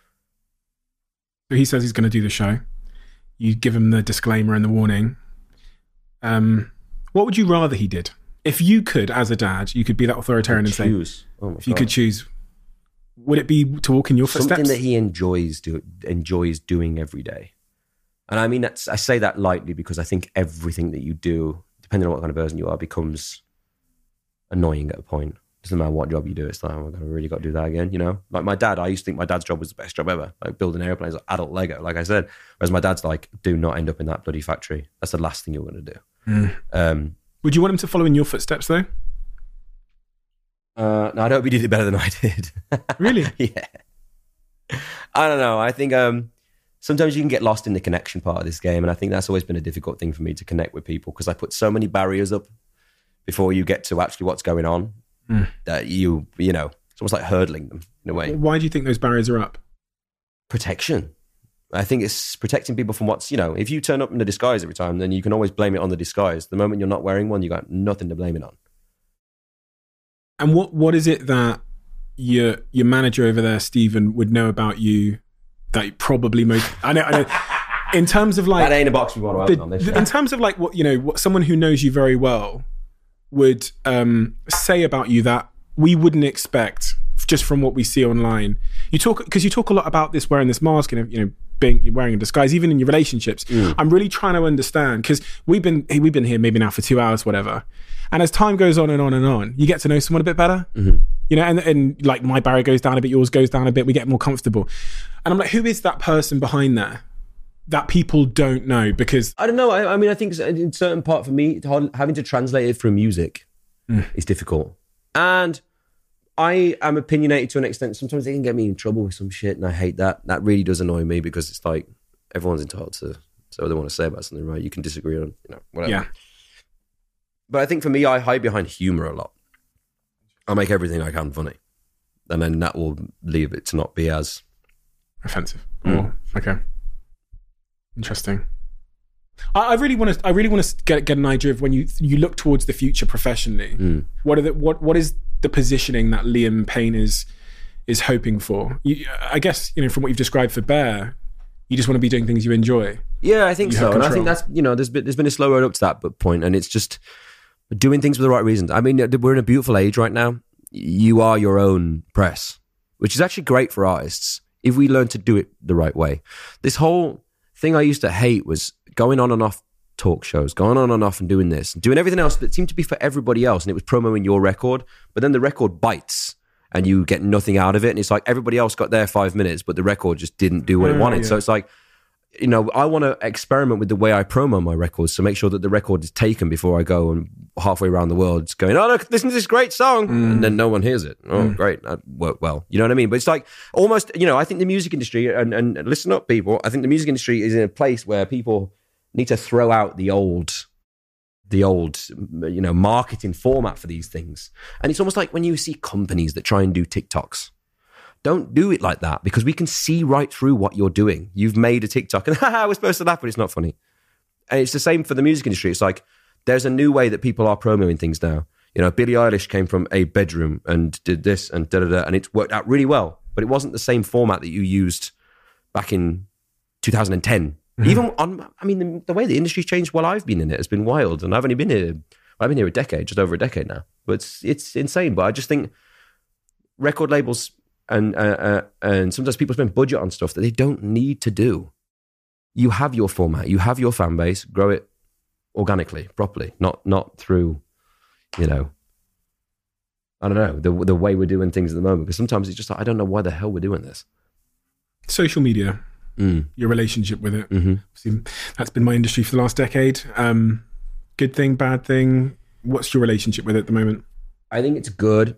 he says he's going to do the show. You give him the disclaimer and the warning. What would you rather he did? If you could, as a dad, you could be that authoritarian and say, if you could choose, would it be to walk in your footsteps?
Something that he enjoys doing every day. And I mean, I say that lightly because I think everything that you do, depending on what kind of person you are, becomes annoying at a point. Doesn't matter what job you do, it's like, oh my God, I really got to do that again, you know? Like my dad, I used to think my dad's job was the best job ever, like building airplanes, like adult Lego, like I said. Whereas my dad's like, do not end up in that bloody factory. That's the last thing you're going to do.
Would you want him to follow in your footsteps though?
No, I don't think he did it better than I did.
Really?
Yeah. I don't know. I think sometimes you can get lost in the connection part of this game. And I think that's always been a difficult thing for me to connect with people because I put so many barriers up before you get to actually what's going on that you know, it's almost like hurdling them in a way.
Why do you think those barriers are up?
Protection. I think it's protecting people from what's, you know, if you turn up in a disguise every time, then you can always blame it on the disguise. The moment you're not wearing one, you got nothing to blame it on.
And what is it that your manager over there, Stephen, would know about you that you probably most... I know. In terms of like...
That ain't a box we want to open on this.
In terms of like what, you know, what someone who knows you very well would say about you that we wouldn't expect just from what we see online. You talk a lot about this, wearing this mask and, you know, you're wearing a disguise, even in your relationships. I'm really trying to understand because we've been here maybe now for 2 hours, whatever. And as time goes on and on and on, you get to know someone a bit better. You know, and like my barrier goes down a bit, yours goes down a bit, we get more comfortable. And I'm like, who is that person behind there that people don't know? Because
I don't know. I mean, I think in certain part for me, having to translate it from music is difficult. And I am opinionated to an extent. Sometimes they can get me in trouble with some shit, and I hate that. That really does annoy me because it's like everyone's entitled to say what they want to say about something, right? You can disagree on, you know, whatever.
Yeah.
But I think for me, I hide behind humor a lot. I make everything I can funny, and then that will leave it to not be as
offensive. Oh, okay. Interesting. I really want to get an idea of when you look towards the future professionally. What is the positioning that Liam Payne is hoping for? I guess, you know, from what you've described for Bear, you just want to be doing things you enjoy.
Yeah, I think so. And I think that's, you know, there's been a slow road up to that point, and it's just doing things for the right reasons. I mean, we're in a beautiful age right now. You are your own press, which is actually great for artists if we learn to do it the right way. This whole thing I used to hate was going on and off talk shows, going on and off and doing this, and doing everything else that seemed to be for everybody else, and it was promoting your record, but then the record bites and you get nothing out of it, and it's like everybody else got their 5 minutes, but the record just didn't do what it wanted. Yeah. So it's like, you know, I want to experiment with the way I promo my records to make sure that the record is taken before I go and halfway around the world just going, oh, look, listen to this great song. And then no one hears it. Oh, great. That worked well. You know what I mean? But it's like almost, you know, I think the music industry, and listen up, people, I think the music industry is in a place where people need to throw out the old, you know, marketing format for these things. And it's almost like when you see companies that try and do TikToks. Don't do it like that, because we can see right through what you're doing. You've made a TikTok and we're supposed to laugh, but it's not funny. And it's the same for the music industry. It's like there's a new way that people are promoting things now. You know, Billie Eilish came from a bedroom and did this and da-da-da, and it's worked out really well. But it wasn't the same format that you used back in 2010. Even on, I mean, the way the industry's changed while I've been in it has been wild. And I've been here a decade, just over a decade now. But it's insane. But I just think record labels and sometimes people spend budget on stuff that they don't need to do. You have your format, you have your fan base, grow it organically, properly, not through, you know, I don't know, the way we're doing things at the moment. Because sometimes it's just like, I don't know why the hell we're doing this.
Social media, your relationship with it. See, that's been my industry for the last decade. Good thing, bad thing. What's your relationship with it at the moment?
I think it's good.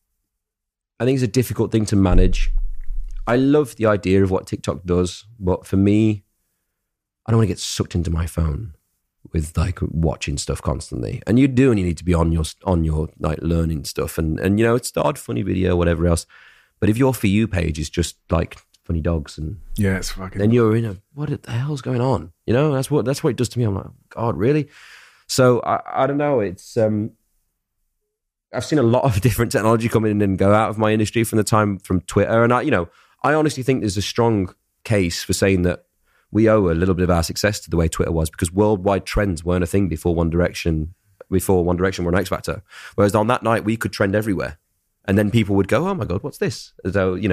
I think it's a difficult thing to manage. I love the idea of what TikTok does, but for me, I don't want to get sucked into my phone with like watching stuff constantly. And you do, and you need to be on your like learning stuff, and you know, it's the odd funny video, whatever else. But if your For You page is just like funny dogs, and
yeah, it's fucking.
Then you're in a, what the hell's going on? You know, that's what it does to me. I'm like, God, really? So I don't know. It's I've seen a lot of different technology come in and go out of my industry from Twitter. And I honestly think there's a strong case for saying that we owe a little bit of our success to the way Twitter was, because worldwide trends weren't a thing before One Direction were an X Factor. Whereas on that night, we could trend everywhere. And then people would go, oh my God, what's this? So, you know,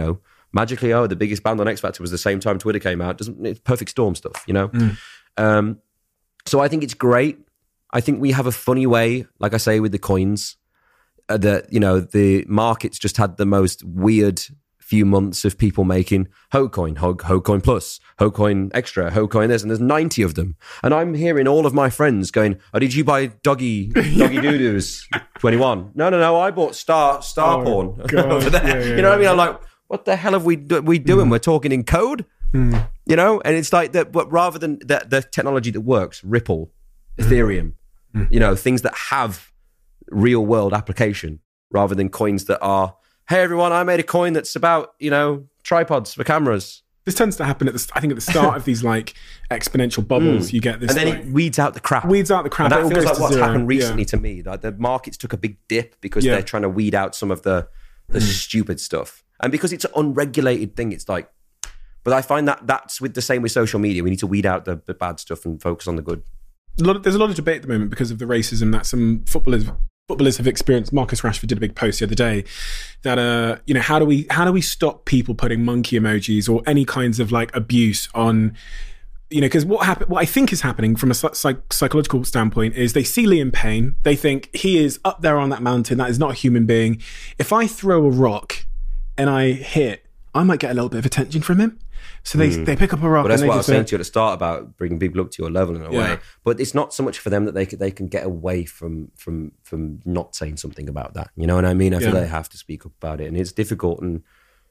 magically, the biggest band on X Factor was the same time Twitter came out. It's perfect storm stuff, you know? So I think it's great. I think we have a funny way, like I say, with the coins, that, you know, the market's just had the most weird few months of people making Hocoin, Hocoin Plus, Hocoin Extra, Hocoin this, and there's 90 of them. And I'm hearing all of my friends going, "Oh, did you buy Doggy Doo-Doos 21? No, I bought Star Porn over there." You know what I mean? I'm like, what the hell have we doing? We're talking in code, you know? And it's like that, but rather than the technology that works, Ripple, Ethereum, you know, things that have real world application, rather than coins that are, "Hey everyone, I made a coin that's about, you know, tripods for cameras."
This tends to happen at the start of these like exponential bubbles. You get this,
and then it weeds out the crap.
And
that feels like what's happened recently to me. Like the markets took a big dip because they're trying to weed out some of the stupid stuff, and because it's an unregulated thing, it's like. But I find that that's with the same with social media. We need to weed out the bad stuff and focus on the good.
There's a lot of debate at the moment because of the racism that some footballers have experienced. Marcus Rashford did a big post the other day that you know, how do we stop people putting monkey emojis or any kinds of like abuse on, you know, because what I think is happening from a psychological standpoint is they see Liam Payne, they think he is up there on that mountain, that is not a human being. If I throw a rock and I hit, I might get a little bit of attention from him. So they pick up a rock.
But that's
and
what I was saying to you at the start about bringing people up to your level in a way.
Yeah.
But it's not so much for them that they can get away from not saying something about that. You know what I mean? I feel they have to speak up about it, and it's difficult. And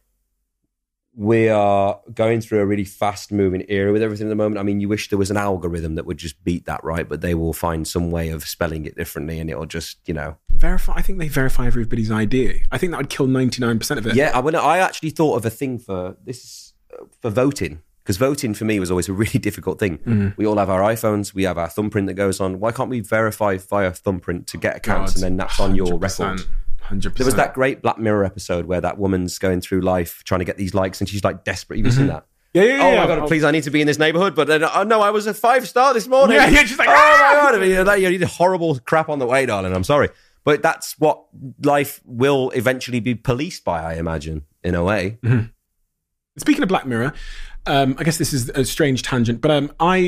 we are going through a really fast moving era with everything at the moment. I mean, you wish there was an algorithm that would just beat that, right? But they will find some way of spelling it differently, and it'll just, you know,
verify. I think they verify everybody's ID. I think that would kill 99% of it.
Yeah, I actually thought of a thing for this. For voting, because voting for me was always a really difficult thing. We all have our iPhones, we have our thumbprint that goes on. Why can't we verify via thumbprint to get accounts and then that's on your record?
100%.
There was that great Black Mirror episode where that woman's going through life trying to get these likes and she's like desperate. Have you seen that?
Yeah.
Oh my God, please, I need to be in this neighborhood. But then, no, I was a 5-star this morning.
Yeah, you're just like,
oh my God. I mean, you did horrible crap on the way, darling. I'm sorry. But that's what life will eventually be policed by, I imagine, in a way.
Speaking of Black Mirror, I guess this is a strange tangent, but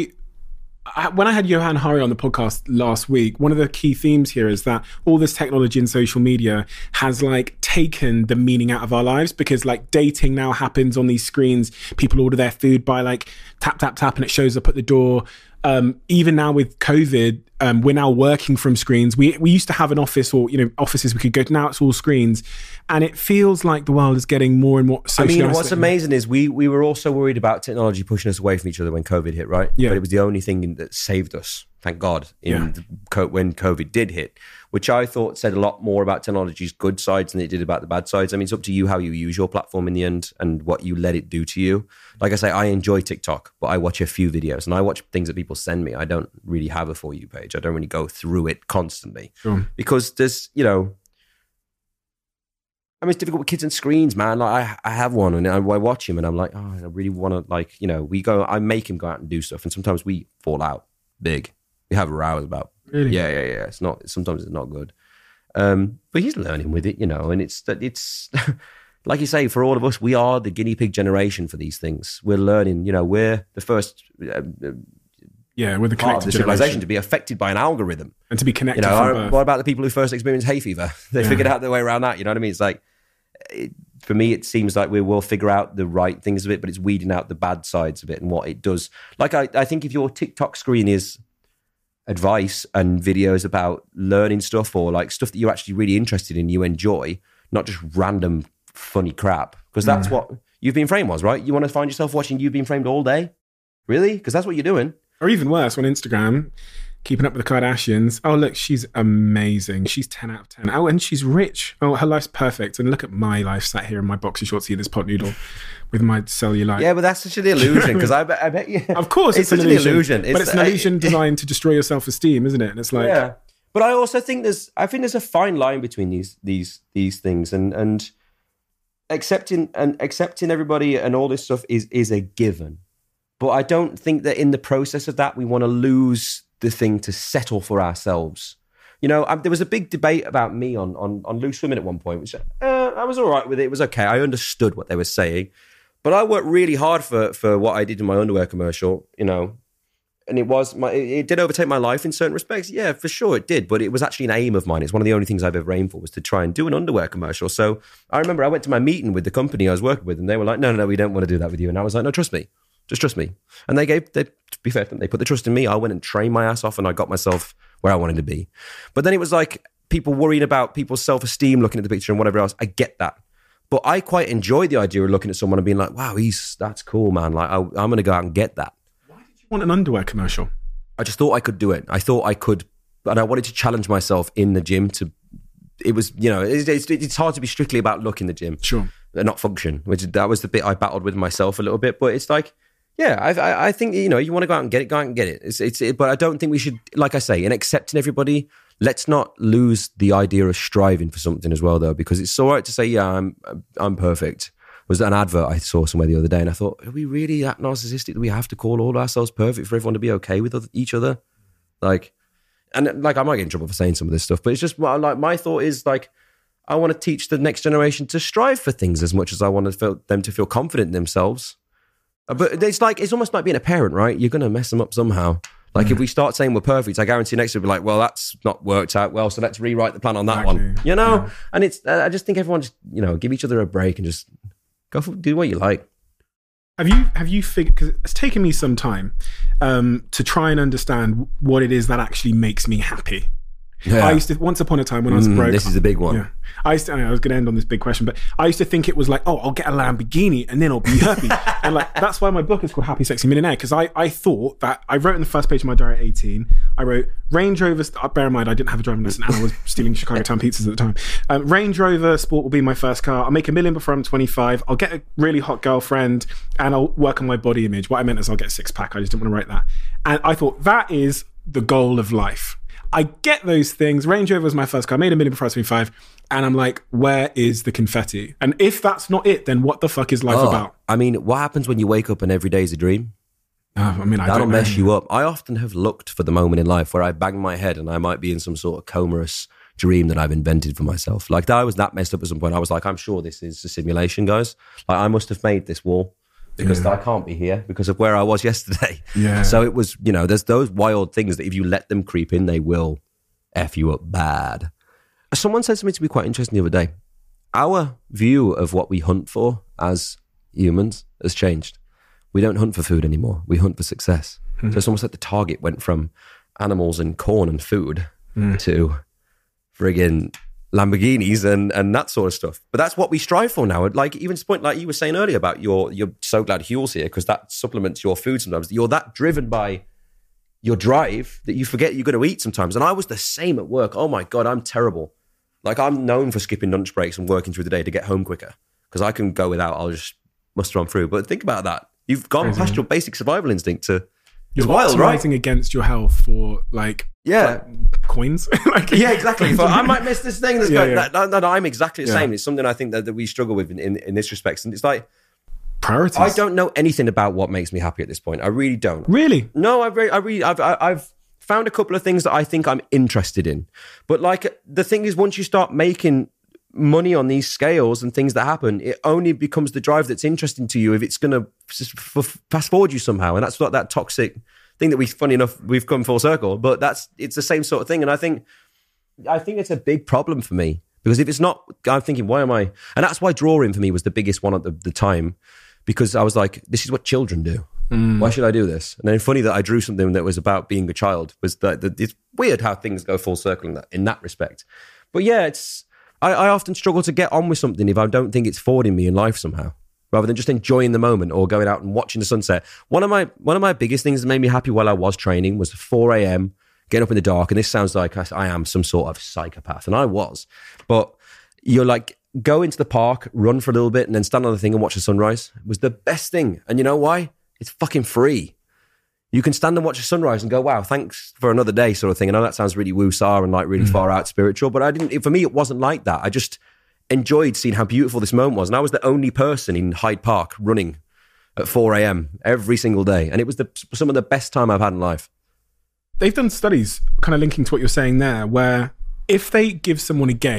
when I had Johan Hari on the podcast last week, one of the key themes here is that all this technology and social media has like taken the meaning out of our lives, because like dating now happens on these screens. People order their food by like tap, tap, tap, and it shows up at the door. Even now with COVID, we're now working from screens. We used to have an office, or, you know, offices we could go to. Now it's all screens, and it feels like the world is getting more and more socially.
I mean, what's amazing is we were also worried about technology pushing us away from each other when COVID hit, right?
Yeah.
But it was the only thing that saved us, thank God, when COVID did hit, which I thought said a lot more about technology's good sides than it did about the bad sides. I mean, it's up to you how you use your platform in the end and what you let it do to you. Like I say, I enjoy TikTok, but I watch a few videos and I watch things that people send me. I don't really have a For You page. I don't really go through it constantly because there's, you know, I mean, it's difficult with kids and screens, man. Like I have one and I watch him and I'm like, oh, I really want to, like, you know, I make him go out and do stuff, and sometimes we fall out big. We have rows about.
Really?
Yeah. Sometimes it's not good. But he's learning with it, you know, and it's like you say, for all of us, we are the guinea pig generation for these things. We're learning, you know, we're the first
we're the
part of the civilization
generation
to be affected by an algorithm.
And to be connected.
You know,
from birth.
what about the people who first experienced hay fever? They figured out their way around that, you know what I mean? It's like, for me, it seems like we will figure out the right things of it, but it's weeding out the bad sides of it and what it does. Like, I think if your TikTok screen is advice and videos about learning stuff, or like stuff that you're actually really interested in, you enjoy, not just random funny crap, because that's what You've Been Framed was, right? You want to find yourself watching You've Been Framed all day? Really? Because that's what you're doing.
Or even worse, on Instagram, keeping up with the Kardashians. Oh, look, she's amazing. She's 10 out of 10. Oh, and she's rich. Oh, her life's perfect. And look at my life, sat here in my boxer shorts, here, this pot noodle with my cellulite.
Yeah, but that's such an illusion, because I bet you...
Of course,
it's such an illusion.
But it's an illusion designed to destroy your self-esteem, isn't it? And it's like...
Yeah. But I also think there's a fine line between these things, and accepting everybody and all this stuff is a given. But I don't think that in the process of that, we want to lose the thing to settle for ourselves. You know, there was a big debate about me on Loose Women at one point, which I was all right with it. It was okay. I understood what they were saying. But I worked really hard for what I did in my underwear commercial, you know. And it did overtake my life in certain respects. Yeah, for sure it did. But it was actually an aim of mine. It's one of the only things I've ever aimed for was to try and do an underwear commercial. So I remember I went to my meeting with the company I was working with and they were like, no, we don't want to do that with you. And I was like, no, trust me. Just trust me. And to be fair, they put the trust in me. I went and trained my ass off and I got myself where I wanted to be. But then it was like people worrying about people's self-esteem, looking at the picture and whatever else. I get that. But I quite enjoy the idea of looking at someone and being like, wow, that's cool, man. Like, I'm going to go out and get that.
Why did you want an underwear commercial?
I just thought I could do it. I thought I could, and I wanted to challenge myself in the gym it was, you know, it's hard to be strictly about look in the gym.
Sure.
And not function, that was the bit I battled with myself a little bit. But it's like, yeah, I think, you know, you want to go out and get it, but I don't think we should, like I say, in accepting everybody, let's not lose the idea of striving for something as well, though, because it's all right to say, yeah, I'm perfect. Was an advert I saw somewhere the other day, and I thought, are we really that narcissistic that we have to call all ourselves perfect for everyone to be okay with each other? Like, and like, I might get in trouble for saying some of this stuff, but it's just like my thought is like, I want to teach the next generation to strive for things as much as I want them to feel confident in themselves. But it's like, it's almost like being a parent, right? You're going to mess them up somehow. Like if we start saying we're perfect, I guarantee next we'll be like, well, that's not worked out well, so let's rewrite the plan on that one. You know? Yeah. And I just think everyone just, you know, give each other a break and just do what you like.
Have you figured, because it's taken me some time to try and understand what it is that actually makes me happy. Yeah. I used to, once upon a time when I was broke.
This is a big one. Yeah.
I was going to end on this big question, but I used to think it was like, oh, I'll get a Lamborghini and then I'll be happy. And like, that's why my book is called Happy Sexy Millionaire, because I thought that, I wrote in the first page of my diary at 18, I wrote Range Rover, bear in mind, I didn't have a driving lesson and I was stealing Chicago Town pizzas at the time. Range Rover Sport will be my first car. I'll make $1 million before I'm 25. I'll get a really hot girlfriend and I'll work on my body image. What I meant is I'll get a 6-pack. I just didn't want to write that. And I thought that is the goal of life. I get those things. Range Rover was my first car. I made $1 million before I was 25. And I'm like, where is the confetti? And if that's not it, then what the fuck is life about?
I mean, what happens when you wake up and every day is a dream? That'll mess you up. I often have looked for the moment in life where I bang my head and I might be in some sort of comatose dream that I've invented for myself. Like, I was that messed up at some point. I was like, I'm sure this is a simulation, guys. Like, I must have made this wall. Because I can't be here because of where I was yesterday. Yeah. So it was, you know, there's those wild things that if you let them creep in, they will F you up bad. Someone said something to me quite interesting the other day. Our view of what we hunt for as humans has changed. We don't hunt for food anymore. We hunt for success. Mm-hmm. So it's almost like the target went from animals and corn and food to friggin' Lamborghinis and that sort of stuff. But that's what we strive for now. Like, even to the point, like you were saying earlier about you're so glad Huel's here because that supplements your food sometimes. You're that driven by your drive that you forget you're going to eat sometimes. And I was the same at work. Oh my God, I'm terrible. Like, I'm known for skipping lunch breaks and working through the day to get home quicker because I can go without. I'll just muster on through. But think about that. You've gone past your basic survival instinct to...
You're optimizing against your health for coins.
Yeah, exactly. I might miss this thing. No, I'm exactly the same. It's something I think that we struggle with in this respect. And it's like
priorities.
I don't know anything about what makes me happy at this point. I really don't.
Really?
No, I've found a couple of things that I think I'm interested in. But like the thing is, once you start making money on these scales and things that happen, it only becomes the drive that's interesting to you if it's going to fast forward you somehow. And that's what that toxic thing that funny enough, we've come full circle, but it's the same sort of thing. And I think it's a big problem for me because if it's not, I'm thinking, why am I? And that's why drawing for me was the biggest one at the time, because I was like, this is what children do. Why should I do this? And then funny that I drew something that was about being a child was that it's weird how things go full circle in that respect. But yeah, I often struggle to get on with something if I don't think it's forwarding me in life somehow, rather than just enjoying the moment or going out and watching the sunset. One of my biggest things that made me happy while I was training was 4 a.m., getting up in the dark. And this sounds like I am some sort of psychopath, and I was. But you're like, go into the park, run for a little bit, and then stand on the thing and watch the sunrise. It was the best thing. And you know why? It's fucking free. You can stand and watch a sunrise and go, wow, thanks for another day sort of thing. I know that sounds really woo-saw and like really far out spiritual, but for me, it wasn't like that. I just enjoyed seeing how beautiful this moment was. And I was the only person in Hyde Park running at 4 a.m. every single day. And it was some of the best time I've had in life.
They've done studies kind of linking to what you're saying there, where if they give someone a game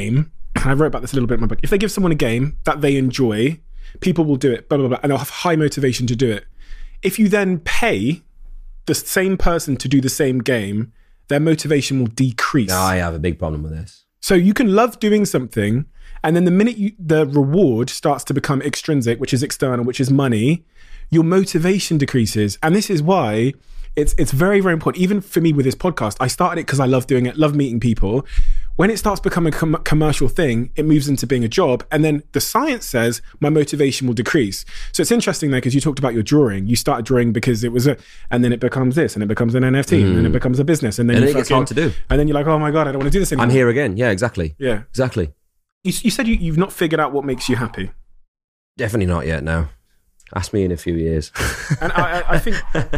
and I wrote about this a little bit in my book, if they give someone a game that they enjoy, people will do it, blah, blah, blah, and they'll have high motivation to do it. If you then pay the same person to do the same game, their motivation will decrease.
No, I have a big problem with this.
So you can love doing something, and then the minute the reward starts to become extrinsic, which is external, which is money, your motivation decreases. And this is why it's very, very important. Even for me with this podcast, I started it because I love doing it, love meeting people. When it starts becoming a commercial thing, it moves into being a job. And then the science says my motivation will decrease. So it's interesting there, because you talked about your drawing. You started drawing because it was and then it becomes this, and it becomes an NFT, and then it becomes a business. And then
it gets hard to do.
And then you're like, oh my God, I don't want to do this anymore.
I'm here again. Yeah, exactly.
Yeah.
Exactly.
You said you've not figured out what makes you happy.
Definitely not yet, no. Ask me in a few years.
And I think...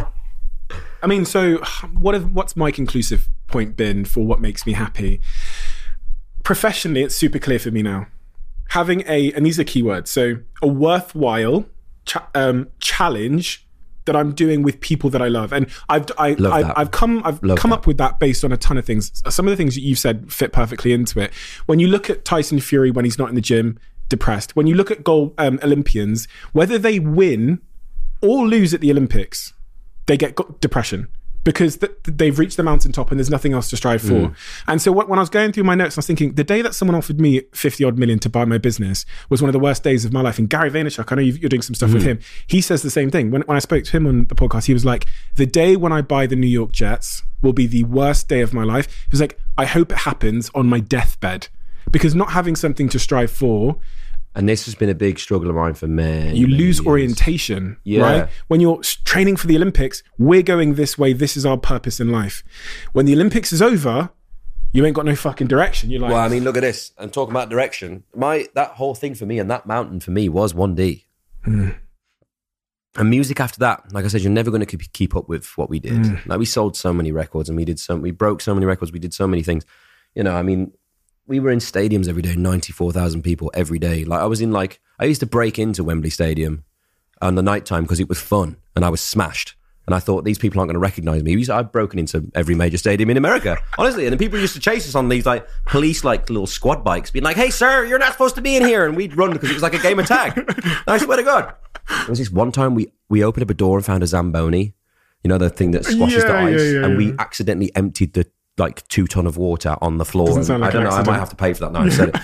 I mean, so what's my conclusive point been for what makes me happy? Professionally, it's super clear for me now. Having and these are keywords, so a worthwhile challenge that I'm doing with people that I love. And I've come up with that based on a ton of things. Some of the things that you've said fit perfectly into it. When you look at Tyson Fury when he's not in the gym, depressed. When you look at gold Olympians, whether they win or lose at the Olympics, they get depression because they've reached the mountaintop and there's nothing else to strive for. And so when I was going through my notes, I was thinking the day that someone offered me 50 odd million to buy my business was one of the worst days of my life. And Gary Vaynerchuk, I know you're doing some stuff with him. He says the same thing. When I spoke to him on the podcast, he was like, the day when I buy the New York Jets will be the worst day of my life. He was like, I hope it happens on my deathbed, because not having something to strive for.
And this has been a big struggle of mine for many
You lose
years.
orientation, right? When you're training for the Olympics, we're going this way. This is our purpose in life. When the Olympics is over, you ain't got no fucking direction. You're like,
well, I mean, look at this. I'm talking about direction. That whole thing for me and that mountain for me was 1D. And music after that, like I said, you're never going to keep up with what we did. Like we sold so many records, and we broke so many records. We did so many things. You know, I mean, we were in stadiums every day, 94,000 people every day. Like I used to break into Wembley Stadium on the nighttime because it was fun, and I was smashed. And I thought, these people aren't going to recognize me. I've broken into every major stadium in America, honestly. And then people used to chase us on these like police, like little squad bikes, being like, hey, sir, you're not supposed to be in here. And we'd run because it was like a game of tag. And I swear to God. There was this one time we opened up a door and found a Zamboni, you know, the thing that squashes the ice. And we accidentally emptied the 2 ton of water on the floor.
Doesn't sound like
I don't know, I might have to pay for that now I said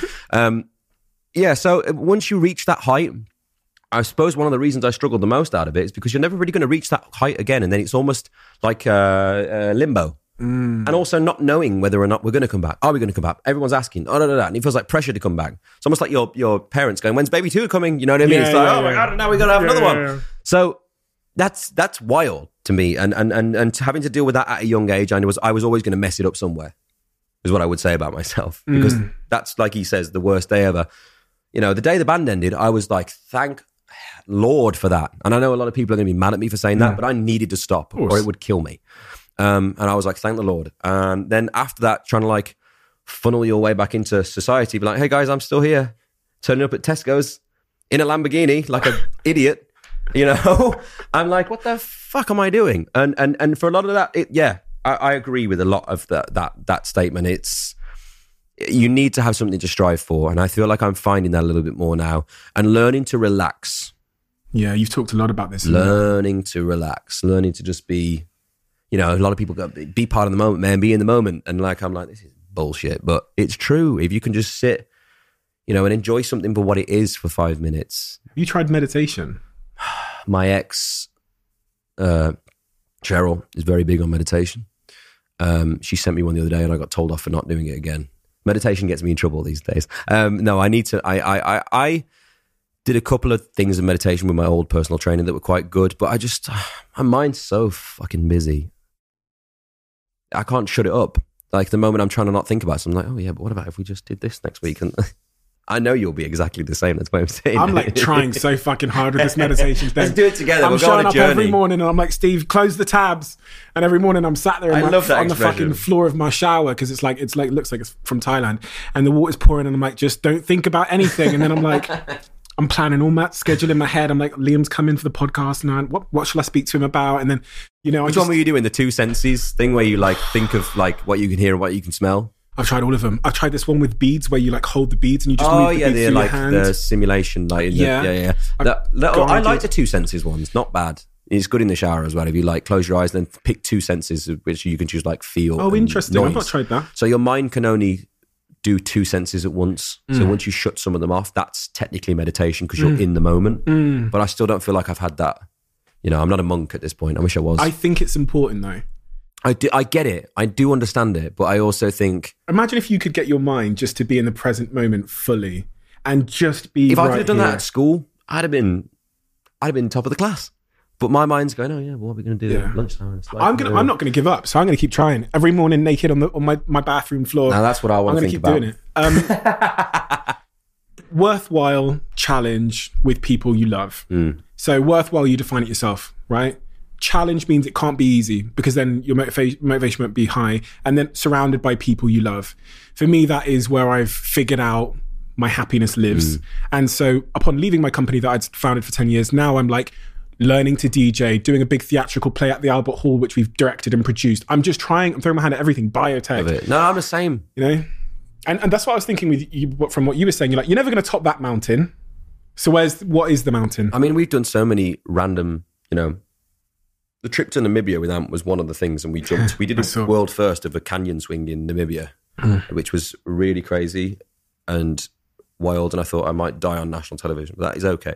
it. So once you reach that height, I suppose one of the reasons I struggled the most out of it is because you're never really going to reach that height again, and then it's almost like limbo. And also not knowing whether or not we're going to come back. Are we going to come back? Everyone's asking, and it feels like pressure to come back. It's almost like your parents going, when's baby 2 coming? You know what I mean? It's like, oh my God, now we got to have another one. So that's wild to me, and having to deal with that at a young age, I was always going to mess it up somewhere, is what I would say about myself, because that's, like he says, the worst day ever. You know, the day the band ended, I was like, thank Lord for that. And I know a lot of people are going to be mad at me for saying that, but I needed to stop or it would kill me. And I was like, thank the Lord. And then after that, trying to like funnel your way back into society, be like, hey guys, I'm still here, turning up at Tesco's in a Lamborghini like an idiot. You know, I'm like, what the fuck am I doing? And for a lot of that, I agree with a lot of that statement. It's, you need to have something to strive for. And I feel like I'm finding that a little bit more now, and learning to relax.
Yeah, you've talked a lot about this.
Learning to relax, learning to just be, you know, a lot of people go, be part of the moment, man, be in the moment. And like, I'm like, this is bullshit, but it's true. If you can just sit, you know, and enjoy something for what it is for 5 minutes.
Have you tried meditation?
My ex, Cheryl, is very big on meditation. She sent me one the other day and I got told off for not doing it again. Meditation gets me in trouble these days. No, I need to, I did a couple of things in meditation with my old personal training that were quite good, but my mind's so fucking busy. I can't shut it up. Like the moment I'm trying to not think about something, I'm like, oh yeah, but what about if we just did this next week? And I know you'll be exactly the same. That's what I'm saying.
I'm like trying so fucking hard with this meditation thing.
Let's do it together.
I'm
we'll
showing
go on a
up
journey.
every morning and I'm like, Steve, close the tabs. And every morning I'm sat there on the fucking floor of my shower because it's like looks like it's from Thailand, and the water's pouring and I'm like, just don't think about anything. And then I'm like, I'm planning all that schedule in my head. I'm like, Liam's coming for the podcast and what shall I speak to him about? And then, you know,
Which one were you doing? The 2 senses thing where you like think of like what you can hear and what you can smell?
I've tried all of them. I've tried this one with beads where you like hold the beads and you just move the beads through your hand.
The simulation, yeah. I like the 2 senses ones. Not bad. It's good in the shower as well. If you like close your eyes and then pick 2 senses, which you can choose like feel.
Oh, interesting.
Noise.
I've not tried that.
So your mind can only do 2 senses at once. So once you shut some of them off, that's technically meditation because you're in the moment. But I still don't feel like I've had that. You know, I'm not a monk at this point. I wish I was.
I think it's important though.
I get it. I do understand it. But I also think...
Imagine if you could get your mind just to be in the present moment fully and just be
If
right
I could have done
here.
that at school, I'd have been top of the class. But my mind's going, oh yeah, what are we going to do at lunchtime? It's like,
I'm not going to give up, so I'm going to keep trying. Every morning naked on my bathroom floor.
Now that's what I want to think about.
I'm going to keep doing it. Worthwhile challenge with people you love. So worthwhile, you define it yourself, right? Challenge means it can't be easy because then your motivation won't be high, and then surrounded by people you love. For me, that is where I've figured out my happiness lives. And so upon leaving my company that I'd founded for 10 years, now I'm like learning to DJ, doing a big theatrical play at the Albert Hall, which we've directed and produced. I'm throwing my hand at everything, biotech.
No, I'm the same.
You know? And that's what I was thinking with you, from what you were saying. You're like, you're never going to top that mountain. So what is the mountain?
I mean, we've done so many random, the trip to Namibia with Ant was one of the things, and we jumped. We did a world first of a canyon swing in Namibia, which was really crazy and wild. And I thought I might die on national television, but that is okay.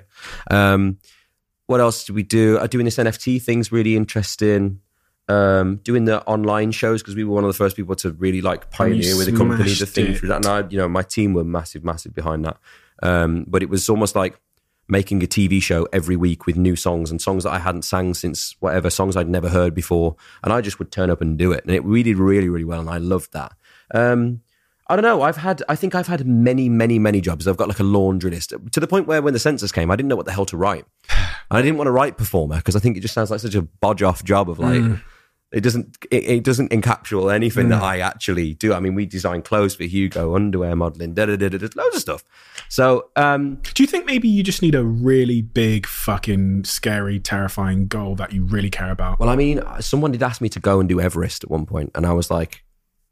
What else did we do? Doing this NFT thing's really interesting. Doing the online shows because we were one of the first people to really like pioneer with the company the thing through that. And my team were massive behind that. But it was almost like making a TV show every week with new songs and songs that I hadn't sang since whatever, songs I'd never heard before. And I just would turn up and do it. And we did really, really well. And I loved that. I don't know. I think I've had many, many, many jobs. I've got like a laundry list to the point where when the census came, I didn't know what the hell to write. And I didn't want to write performer because I think it just sounds like such a bodge off job of like, it doesn't encapsulate anything that I actually do. I mean, we design clothes for Hugo, underwear modeling, loads of stuff. So,
do you think maybe you just need a really big, fucking scary, terrifying goal that you really care about?
Well, I mean, someone did ask me to go and do Everest at one point, and I was like,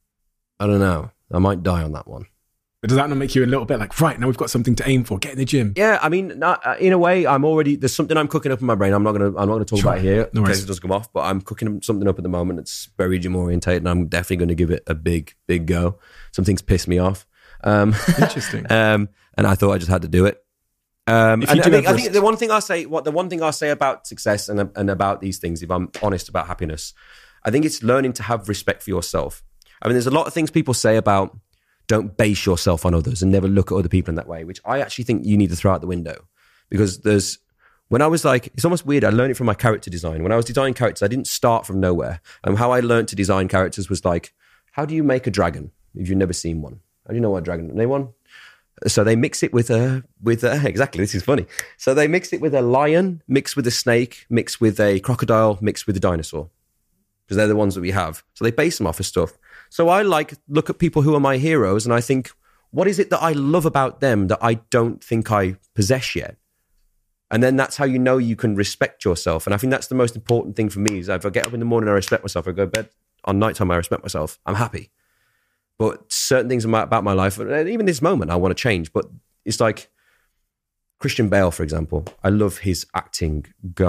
I don't know, I might die on that one.
But does that not make you a little bit like, right, now we've got something to aim for, get in the gym?
Yeah, I mean, in a way, there's something I'm cooking up in my brain. I'm not gonna talk about it here in case it does come off, but I'm cooking something up at the moment. It's very gym orientated, and I'm definitely going to give it a big, big go. Something's pissed me off.
Interesting.
And I thought I just had to do it. I think the one thing I say about success and about these things, if I'm honest about happiness, I think it's learning to have respect for yourself. I mean, there's a lot of things people say about don't base yourself on others and never look at other people in that way, which I actually think you need to throw out the window. Because when I was like, it's almost weird, I learned it from my character design. When I was designing characters, I didn't start from nowhere. And how I learned to design characters was like, how do you make a dragon if you've never seen one? How do you know what a dragon is? Anyone? So they mix it with exactly, this is funny. So they mix it with a lion, mixed with a snake, mixed with a crocodile, mixed with a dinosaur. Because they're the ones that we have. So they base them off of stuff. So I look at people who are my heroes and I think, what is it that I love about them that I don't think I possess yet? And then that's how you know you can respect yourself. And I think that's the most important thing for me is if I get up in the morning, I respect myself. I go to bed on nighttime, I respect myself. I'm happy. But certain things about my life, even this moment, I want to change. But it's like Christian Bale, for example. I love his acting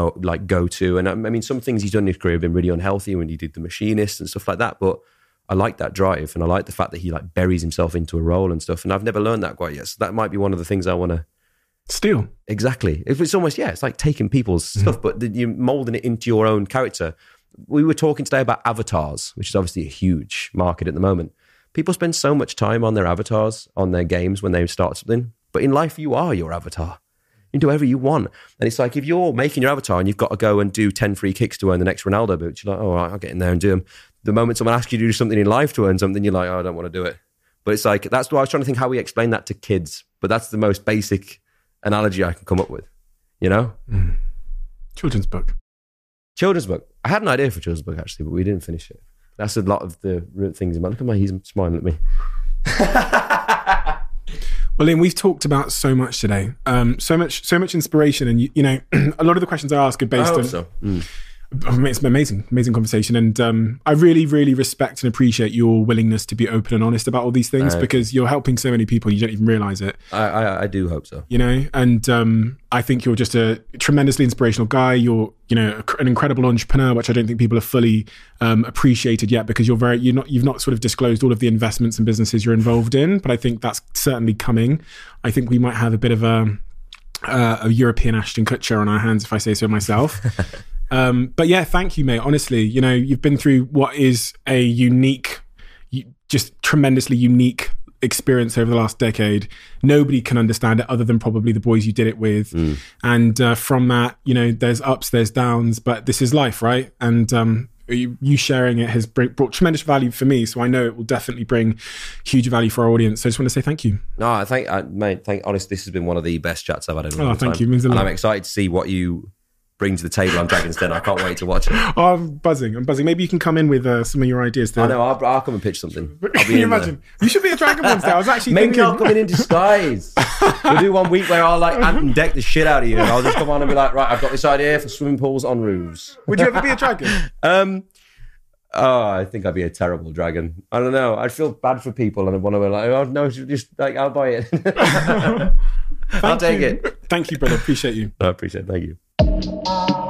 go-to. And I mean, some things he's done in his career have been really unhealthy when he did The Machinist and stuff like that. But I like that drive, and I like the fact that he like buries himself into a role and stuff. And I've never learned that quite yet. So that might be one of the things I want to
steal.
Exactly. If it's almost, it's like taking people's stuff, but you're molding it into your own character. We were talking today about avatars, which is obviously a huge market at the moment. People spend so much time on their avatars, on their games when they start something. But in life, you are your avatar. You can do whatever you want. And it's like if you're making your avatar and you've got to go and do 10 free kicks to earn the next Ronaldo boot, you're like, oh, I'll get in there and do them. The moment someone asks you to do something in life to earn something, you're like, oh, I don't want to do it. But it's like, that's why I was trying to think how we explain that to kids. But that's the most basic analogy I can come up with, you know?
Children's book.
Children's book. I had an idea for a children's book, actually, but we didn't finish it. That's a lot of the things in my... Look at he's smiling at me.
Well, Liam, we've talked about so much today. So much inspiration. And, you know, a lot of the questions I ask are based on... It's an amazing conversation. And I really, really respect and appreciate your willingness to be open and honest about all these things, because you're helping so many people, you don't even realize it.
I do hope so.
You know, and I think you're just a tremendously inspirational guy. You're, you know, an incredible entrepreneur, which I don't think people have fully appreciated yet, because you've not sort of disclosed all of the investments and businesses you're involved in. But I think that's certainly coming. I think we might have a bit of a European Ashton Kutcher on our hands, if I say so myself. But yeah, thank you, mate. Honestly, you know, you've been through what is a unique, just tremendously unique experience over the last decade. Nobody can understand it other than probably the boys you did it with. And from that, you know, there's ups, there's downs, but this is life, right? And you sharing it has brought tremendous value for me, so I know it will definitely bring huge value for our audience. So I just want to say thank you.
No, honestly, this has been one of the best chats I've had in a long time.
Thank you. It means a lot.
And I'm excited to see what you bring to the table on Dragon's Den. I can't wait to watch it.
Oh, I'm buzzing. Maybe you can come in with some of your ideas.
I know, I'll come and pitch something.
Can you imagine? You should be a Dragon Monster. I was actually
maybe
thinking...
I'll come in disguise. We'll do one week where I'll like ant and deck the shit out of you. And I'll just come on and be like, right, I've got this idea for swimming pools on roofs.
Would you ever be a dragon?
I think I'd be a terrible dragon. I don't know. I'd feel bad for people and I'd want to be like, oh no, just like, I'll buy it. I'll take it.
Thank you, brother. Appreciate you.
I appreciate it. Thank you.